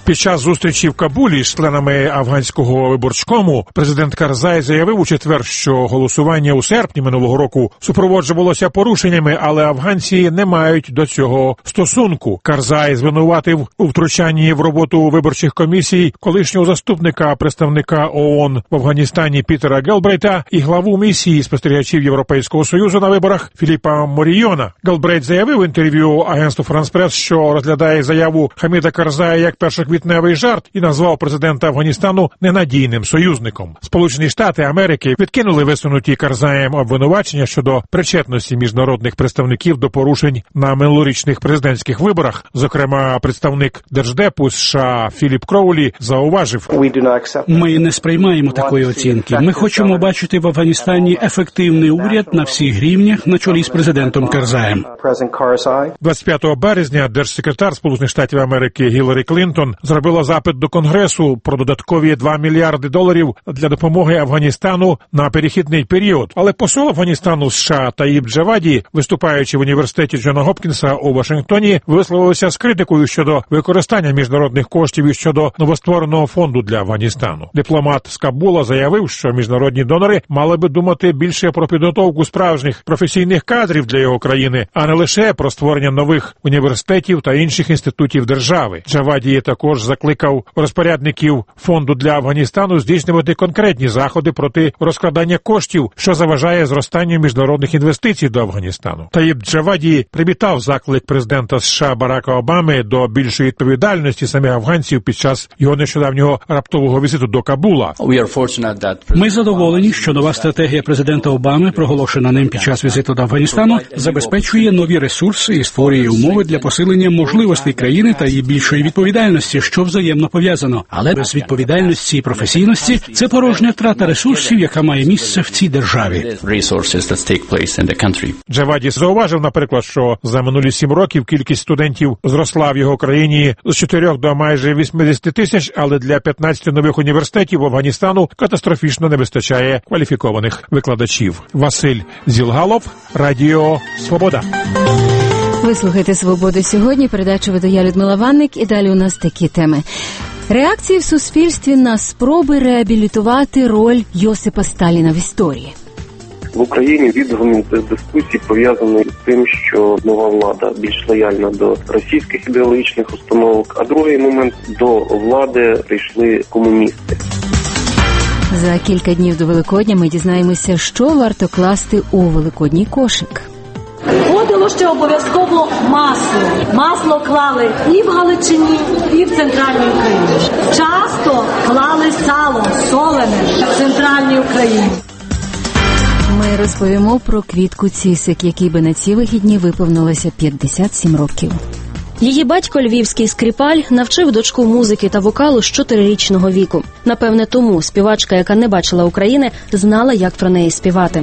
Під час зустрічі в Кабулі з членами афганського виборчкому президент Карзай заявив у четвер, що голосування у серпні минулого року супроводжувалося порушеннями, але афганці не мають до цього стосунку. Карзай звинуватив у втручанні в роботу виборчих комісій колишнього заступника представника ООН в Афганістані Пітера Гелбрейта і главу місії спостерігачів Європейського Союзу на виборах Філіпа Морійона. Гелбрейт заявив в інтерв'ю агентству «Франс Прес», що розглядає заяву Хаміда Карзая як першоквітневий жарт і назвав президента Афганістану ненадійним союзником. Сполучені Штати Америки відкинули висунуті Карзаєм обвинувачення щодо причетності міжнародних представників до порушень на минулорічних президентських виборах. Зокрема, представник Держдепу США Філіп Кроулі зауважив: «Ми не сприймаємо такої оцінки. Ми хочемо бачити в Афганістані ефективний уряд на всіх рівнях на чолі з президентом Карзаєм». двадцять п'ятого березня держсекретар Сполучених Штатів Америки Гіларі Клінтон зробила запит до Конгресу про додаткові два мільярди доларів для допомоги Афганістану на перехідний період. Але посол Афганістану США Таїб Джаваді, виступаючи в університеті Джона Гопкінса у Вашингтоні, висловився з критикою щодо використання міжнародних коштів і щодо новоствореного фонду для Афганістану. Дипломат з Кабула заявив, що міжнародні донори мали би думати більше про підготовку справжніх професійних кадрів для його країни, а не лише про створення нових університетів та інших інститутів держави. Джаваді також закликав розпорядників фонду для Афганістану здійснювати конкретні заходи проти розкрадання коштів, що заважає зростанню міжнародних інвестицій до Афганістану. Таїб Джаваді привітав заклик президента США Барака Обами до більшої відповідальності самих афганців під час його нещодавнього раптового візиту до Кабула. Ми задоволені, що нова стратегія президента Обами, проголошена ним під час візиту до Афганістану, забезпечує нові ресурси і створює умови для посилення можливостей країни та її більшої відповідальності, що взаємно пов'язано. Але без відповідальності і професійності – це порожня втрата ресурсів, яка має місце в цій державі. Джаваді зауважив, наприклад, що за минулі сім років кількість студентів зросла в його країні з чотирьох до майже вісімдесят тисяч, але для п'ятнадцяти нових університетів Афганістану катастрофічно не вистачає кваліфікованих викладачів. Василь Зілгалов, Радіо Свобода. Ви слухаєте «Свободу сьогодні», передачу видає Людмила Ванник, і далі у нас такі теми. Реакції в суспільстві на спроби реабілітувати роль Йосипа Сталіна в історії. В Україні відгук цих дискусій пов'язаний з тим, що нова влада більш лояльна до російських ідеологічних установок, а другий момент – до влади прийшли комуністи. За кілька днів до Великодня ми дізнаємося, що варто класти у великодній кошик. Входило ще обов'язково масло. Масло клали і в Галичині, і в Центральній Україні. Часто клали сало солене в Центральній Україні. Ми розповімо про Квітку Цісик, якій би на ці вихідні виповнилося п'ятдесят сім років. Її батько, львівський скрипаль, навчив дочку музики та вокалу з чотирирічного віку. Напевне, тому співачка, яка не бачила України, знала, як про неї співати.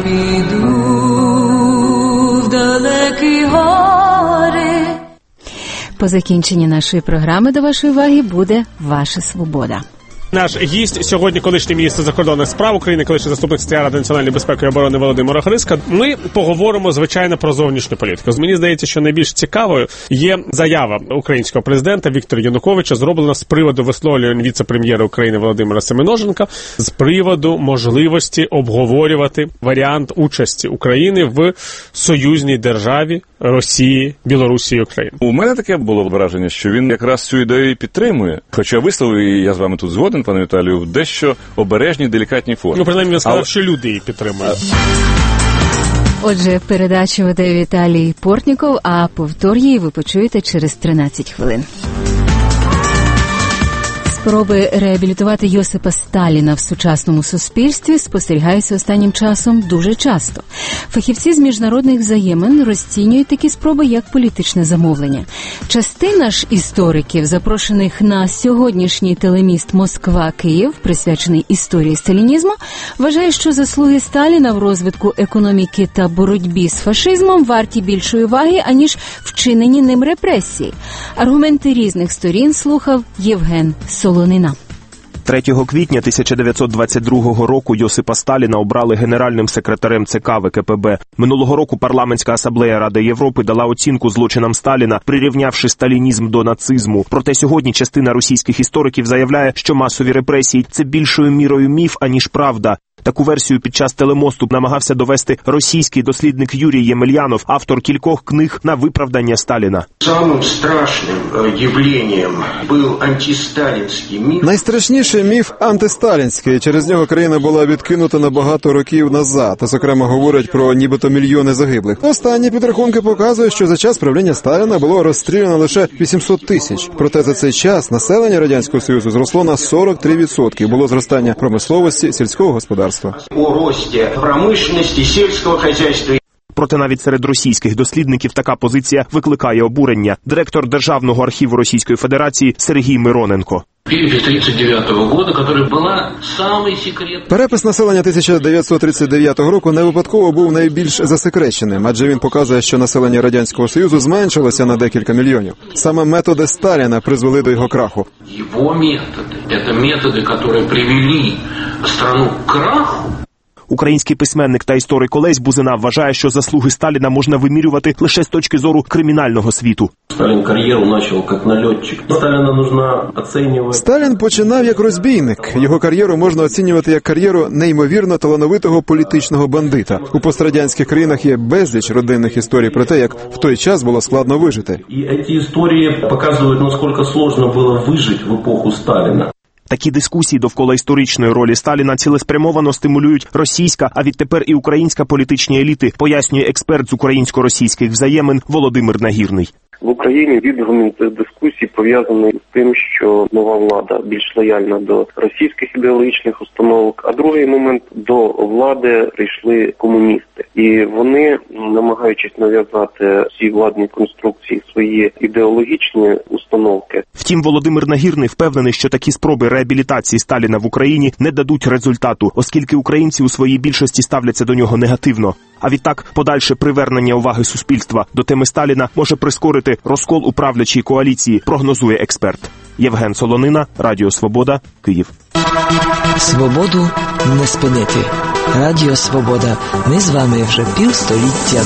По закінченні нашої програми до вашої уваги буде «Ваша свобода». Наш гість сьогодні колишній міністр закордонних справ України, колишній заступник секретаря Ради національної безпеки і оборони Володимира Гриська. Ми поговоримо, звичайно, про зовнішню політику. Мені здається, що найбільш цікавою є заява українського президента Віктора Януковича, зроблена з приводу висловлювань віце-прем'єра України Володимира Семеноженка, з приводу можливості обговорювати варіант участі України в союзній державі Росії, Білорусі і України. У мене таке було враження, що він якраз цю ідею підтримує. Хоча висловив, і я з вами тут згоден, пане Віталію, в дещо обережній, делікатній формі. Ну, принаймні, він сказав, Але... що люди її підтримують. Отже, передачу веде Віталій Портніков, а повтор її ви почуєте через тринадцять хвилин. Спроби реабілітувати Йосипа Сталіна в сучасному суспільстві спостерігаються останнім часом дуже часто. Фахівці з міжнародних взаємин розцінюють такі спроби як політичне замовлення. Частина ж істориків, запрошених на сьогоднішній телеміст Москва-Київ, присвячений історії сталінізму, вважає, що заслуги Сталіна в розвитку економіки та боротьбі з фашизмом варті більшої уваги, аніж вчинені ним репресії. Аргументи різних сторін слухав Євген Солонина. третього квітня тисяча дев'ятсот двадцять другого року Йосипа Сталіна обрали генеральним секретарем ЦК ВКПБ. Минулого року парламентська асамблея Ради Європи дала оцінку злочинам Сталіна, прирівнявши сталінізм до нацизму. Проте сьогодні частина російських істориків заявляє, що масові репресії – це більшою мірою міф, аніж правда. Таку версію під час телемосту намагався довести російський дослідник Юрій Ємельянов, автор кількох книг на виправдання Сталіна. Самим страшним явленням був антисталінський міф. Найстрашніший міф антисталінський. Через нього країна була відкинута на багато років назад. Зокрема, говорять про нібито мільйони загиблих. Останні підрахунки показують, що за час правління Сталіна було розстріляно лише вісімсот тисяч. Проте за цей час населення Радянського Союзу зросло на сорок три відсотки. Було зростання промисловості, сільського господарства. У рості промисловості, сільського господарства. Проте навіть серед російських дослідників така позиція викликає обурення. Директор Державного архіву Російської Федерації Сергій Мироненко. Перепис тридцять дев'ятого року, яка була самий секретний. Перепис населення тисяча дев'ятсот тридцять дев'ятого року не випадково був найбільш засекреченим, адже він показує, що населення Радянського Союзу зменшилося на декілька мільйонів. Саме методи Сталіна призвели до його краху. Його методи – це методи, які привели країну к краху. Український письменник та історик Олесь Бузина вважає, що заслуги Сталіна можна вимірювати лише з точки зору кримінального світу. Сталін кар'єру почав як нальотчик. Сталіна нужно оцінювати. Сталін починав як розбійник. Його кар'єру можна оцінювати як кар'єру неймовірно талановитого політичного бандита. У пострадянських країнах є безліч родинних історій про те, як в той час було складно вижити. І ці історії показують, наскільки складно було вижити в епоху Сталіна. Такі дискусії довкола історичної ролі Сталіна цілеспрямовано стимулюють російська, а відтепер і українська політичні еліти, пояснює експерт з українсько-російських взаємин Володимир Нагірний. В Україні відгомін цих дискусій пов'язаний з тим, що нова влада більш лояльна до російських ідеологічних установок, а другий момент – до влади прийшли комуністи. І вони, намагаючись нав'язати цій владній конструкції свої ідеологічні установки. Втім, Володимир Нагірний впевнений, що такі спроби реабілітації Сталіна в Україні не дадуть результату, оскільки українці у своїй більшості ставляться до нього негативно. А відтак, подальше привернення уваги суспільства до теми Сталіна може прискорити розкол у правлячій коаліції, прогнозує експерт. Євген Солонина, Радіо Свобода, Київ. Свободу не спинити. Радіо Свобода. Ми з вами вже півстоліття.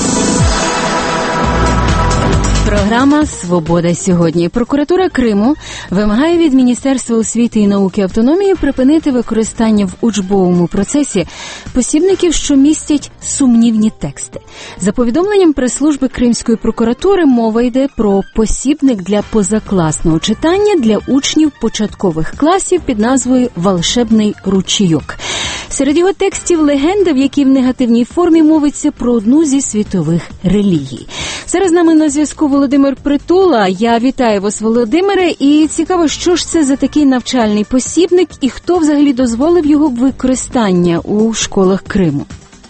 Програма «Свобода сьогодні». Прокуратура Криму вимагає від Міністерства освіти і науки автономії припинити використання в учбовому процесі посібників, що містять сумнівні тексти. За повідомленням прес-служби Кримської прокуратури, мова йде про посібник для позакласного читання для учнів початкових класів під назвою «Волшебний ручійок». Серед його текстів легенда, в якій в негативній формі мовиться про одну зі світових релігій. Зараз з нами на зв'язку Володимир Притула. Я вітаю вас, Володимире, і цікаво, що ж це за такий навчальний посібник і хто взагалі дозволив його використання у школах Криму?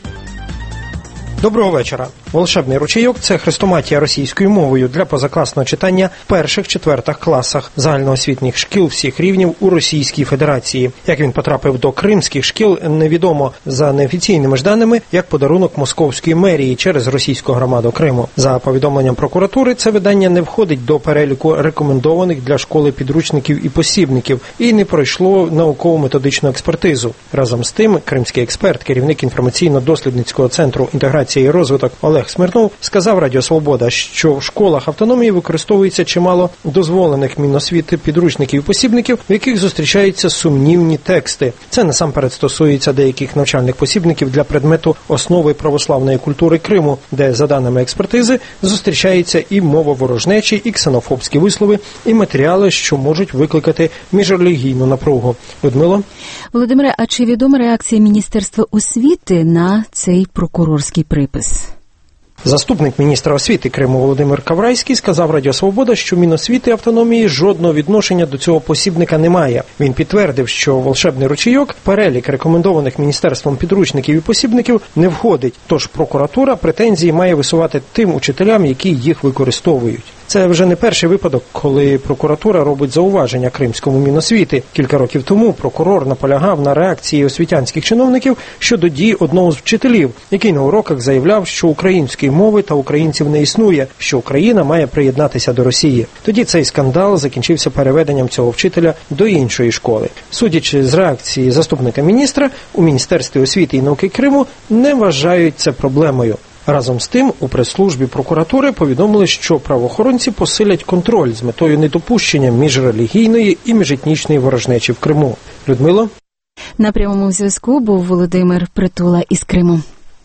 Доброго вечора. «Волшебний ручейок» – це хрестоматія російською мовою для позакласного читання в перших-четвертих класах загальноосвітніх шкіл всіх рівнів у Російській Федерації. Як він потрапив до кримських шкіл, невідомо. За неофіційними ж даними, як подарунок московської мерії через російську громаду Криму. За повідомленням прокуратури, це видання не входить до переліку рекомендованих для школи підручників і посібників і не пройшло науково-методичну експертизу. Разом з тим, кримський експерт, керівник інформаційно-дослідницького центру інтеграції і розвиток Олег Смирнов сказав Радіо Свобода, що в школах автономії використовується чимало дозволених Міносвіти підручників і посібників, в яких зустрічаються сумнівні тексти. Це насамперед стосується деяких навчальних посібників для предмету основи православної культури Криму, де, за даними експертизи, зустрічаються і мова ворожнечі, і ксенофобські вислови, і матеріали, що можуть викликати міжрелігійну напругу. Людмило? Володимире, а чи відома реакція Міністерства освіти на цей прокурорський припис? Заступник міністра освіти Криму Володимир Каврайський сказав Радіо Свобода, що Міносвіти автономії жодного відношення до цього посібника не має. Він підтвердив, що «Волшебний ручійок» – перелік рекомендованих міністерством підручників і посібників не входить, тож прокуратура претензії має висувати тим учителям, які їх використовують. Це вже не перший випадок, коли прокуратура робить зауваження кримському Міносвіти. Кілька років тому прокурор наполягав на реакції освітянських чиновників щодо дій одного з вчителів, який на уроках заявляв, що української мови та українців не існує, що Україна має приєднатися до Росії. Тоді цей скандал закінчився переведенням цього вчителя до іншої школи. Судячи з реакції заступника міністра, у Міністерстві освіти і науки Криму не вважають це проблемою. Разом з тим, у прес-службі прокуратури повідомили, що правоохоронці посилять контроль з метою недопущення міжрелігійної і міжетнічної ворожнечі в Криму. Людмило? На прямому зв'язку був Володимир Притула із Криму.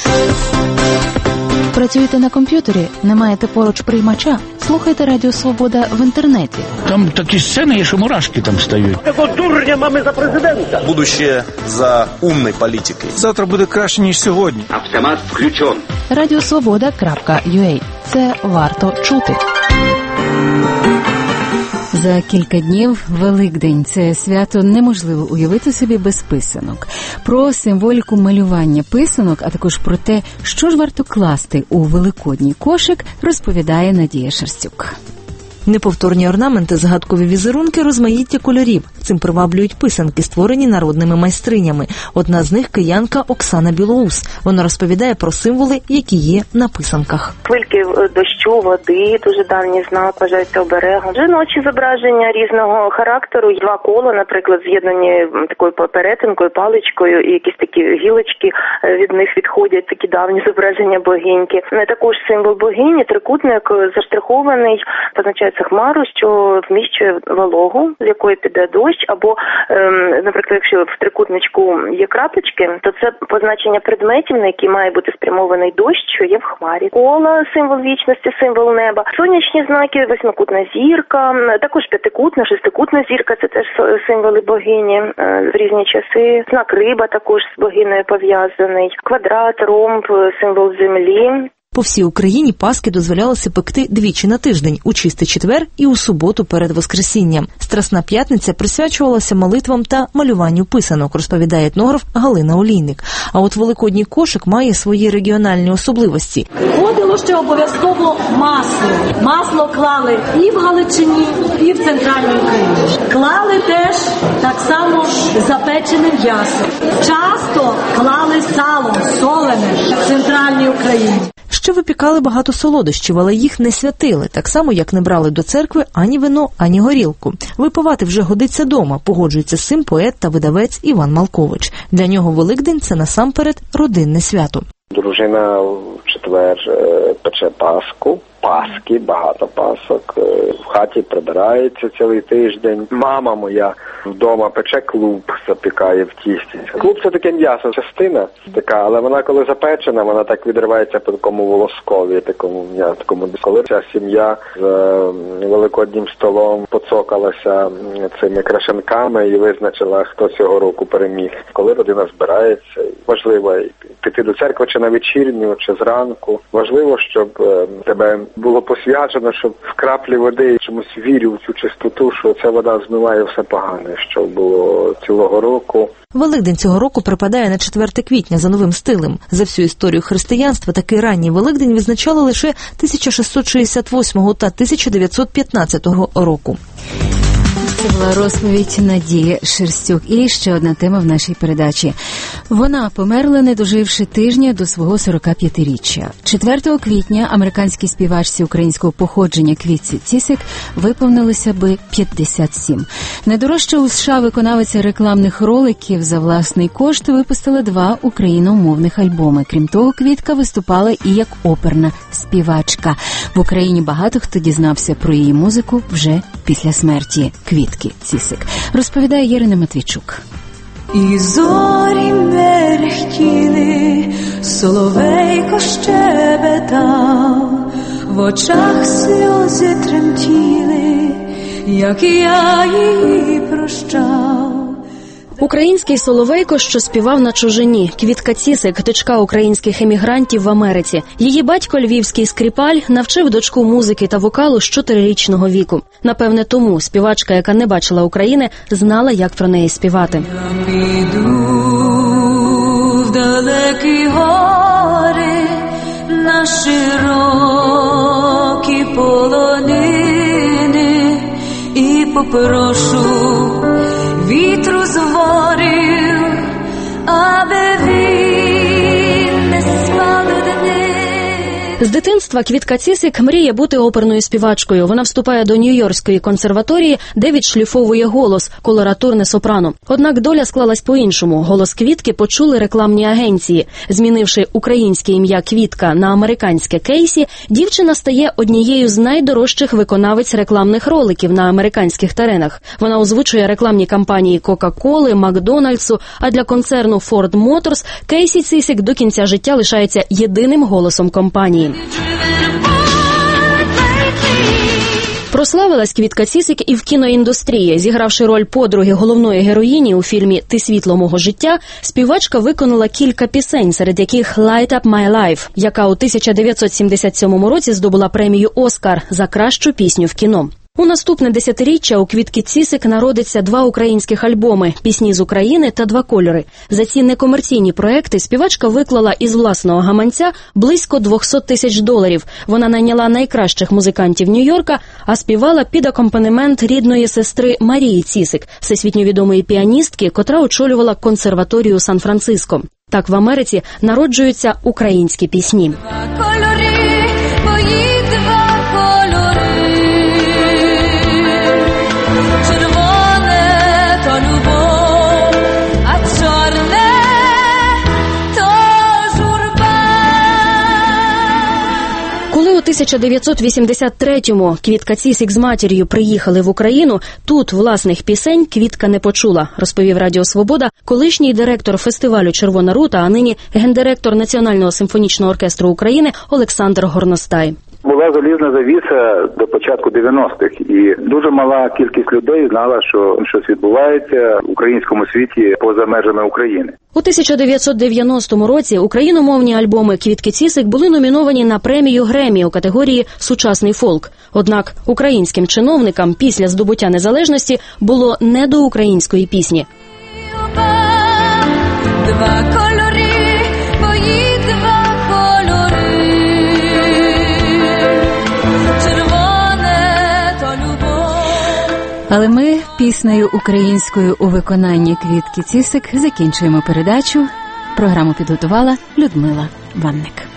Працюєте на комп'ютері? Не маєте поруч приймача? Слухайте Радіо Свобода в інтернеті. Там такі сцени є, що мурашки там стають. Такого дурня мами за президента. Будущее за умной політикою. Завтра буде краще, ніж сьогодні. Автомат включен. радіосвобода крапка ю а. Це варто чути. За кілька днів Великдень – це свято неможливо уявити собі без писанок. Про символіку малювання писанок, а також про те, що ж варто класти у великодній кошик, розповідає Надія Шерстюк. Неповторні орнаменти, згадкові візерунки, розмаїття кольорів. Цим приваблюють писанки, створені народними майстринями. Одна з них – киянка Оксана Білоус. Вона розповідає про символи, які є на писанках. Хвильки дощу, води, дуже давній знак, вважається оберегом. Жіночі зображення різного характеру. Два кола, наприклад, з'єднані такою перетинкою, паличкою, і якісь такі гілочки від них відходять, такі давні зображення богиньки. Також символ богині, трикутник заштрихований, позначає це хмару, що вміщує вологу, з якої піде дощ, або, ем, наприклад, якщо в трикутничку є крапочки, то це позначення предметів, на які має бути спрямований дощ, що є в хмарі. Кола – символ вічності, символ неба. Сонячні знаки – восьмикутна зірка, також п'ятикутна, шестикутна зірка – це теж символи богині в різні часи. Знак риба також з богинею пов'язаний. Квадрат, ромб – символ землі. По всій Україні паски дозволялося пекти двічі на тиждень – у чистий четвер і у суботу перед Воскресінням. Страсна п'ятниця присвячувалася молитвам та малюванню писанок, розповідає етнограф Галина Олійник. А от великодній кошик має свої регіональні особливості. Входило ще обов'язково масло. Масло клали і в Галичині, і в центральній Україні. Клали теж так само запечене м'ясо. Часто клали сало солене в центральній Україні. Ще випікали багато солодощів, але їх не святили, так само, як не брали до церкви ані вино, ані горілку. Випивати вже годиться дома, погоджується з цим поет та видавець Іван Малкович. Для нього Великдень – це насамперед родинне свято. Дружина в четвер пече паску, паски, багато пасок, в хаті прибирається цілий тиждень. Мама моя вдома пече клуб, запікає в тісті. Клуб – це таке м'ясо, частина така, але вона коли запечена, вона так відривається по такому волоскові, такому м'ясу. Коли ця сім'я з великоднім столом поцокалася цими крашенками і визначила, хто цього року переміг. Коли родина збирається, важливо піти до церкви чи на вечірню, чи зранку. Важливо, щоб тебе було посвячено, щоб в краплі води чомусь вірю в цю чистоту, що ця вода змиває все погане, що було цілого року. Великдень цього року припадає на четверте квітня за новим стилем. За всю історію християнства такий ранній Великдень відзначали лише тисяча шістсот шістдесят восьмого та тисяча дев'ятсот п'ятнадцятого року. Це була розповідь Надії Шерстюк. І ще одна тема в нашій передачі. Вона померла, не доживши тижня до свого сорокап'ятиріччя. четвертого квітня американській співачці українського походження Квітці Цісик виповнилося би п'ятдесят сім. Найдорожча у США виконавиця рекламних роликів за власний кошт випустила два україномовних альбоми. Крім того, Квітка виступала і як оперна співачка. В Україні багато хто дізнався про її музику вже після смерті Квітки Цісик. Розповідає Ірина Матвійчук. І зорі мерехтіли, соловейко щебетав, в очах сльози тремтіли, як я її прощав. Український соловейко, що співав на чужині. Квітка Цісик – дочка українських емігрантів в Америці. Її батько, львівський скрипаль, навчив дочку музики та вокалу з чотирирічного віку. Напевне, тому співачка, яка не бачила України, знала, як про неї співати. Я піду в далекі гори, на широкі полони. попрошу вітру з ворів, аби він не спалив дни. З дитинства Квітка Цісик мріє бути оперною співачкою. Вона вступає до Нью-Йоркської консерваторії, де відшліфовує голос – колоратурне сопрано. Однак доля склалась по-іншому. Голос Квітки почули рекламні агенції. Змінивши українське ім'я Квітка на американське Кейсі, дівчина стає однією з найдорожчих виконавиць рекламних роликів на американських теренах. Вона озвучує рекламні кампанії Кока-Коли, Макдональдсу, а для концерну Ford Motors Кейсі Цісик до кінця життя лишається єдиним голосом компанії. Прославилась Квітка Цісик і в кіноіндустрії. Зігравши роль подруги головної героїні у фільмі «Ти світло мого життя», співачка виконала кілька пісень, серед яких «Light up my life», яка у тисяча дев'ятсот сімдесят сьомому році здобула премію «Оскар» за кращу пісню в кіно. У наступне десятиріччя у Квітки Цісик народиться два українських альбоми «Пісні з України» та «Два кольори». За ці некомерційні проекти співачка виклала із власного гаманця близько двісті тисяч доларів. Вона найняла найкращих музикантів Нью-Йорка, а співала під акомпанемент рідної сестри Марії Цісик, всесвітньо відомої піаністки, котра очолювала консерваторію Сан-Франциско. Так в Америці народжуються українські пісні. У тисяча дев'ятсот вісімдесят третьому Квітка Цісик з матір'ю приїхали в Україну. Тут власних пісень Квітка не почула, розповів Радіо Свобода колишній директор фестивалю «Червона рута», а нині гендиректор Національного симфонічного оркестру України Олександр Горностай. Була залізна завіса до початку дев'яностих, і дуже мала кількість людей знала, що щось відбувається в українському світі поза межами України. У тисяча дев'ятсот дев'яностому році україномовні альбоми Квітки Цісик були номіновані на премію Греммі у категорії «Сучасний фолк». Однак українським чиновникам після здобуття незалежності було не до української пісні. Два кольори, мої два кольори. Але ми піснею українською у виконанні Квітки Цісик закінчуємо передачу. Програму підготувала Людмила Ванник.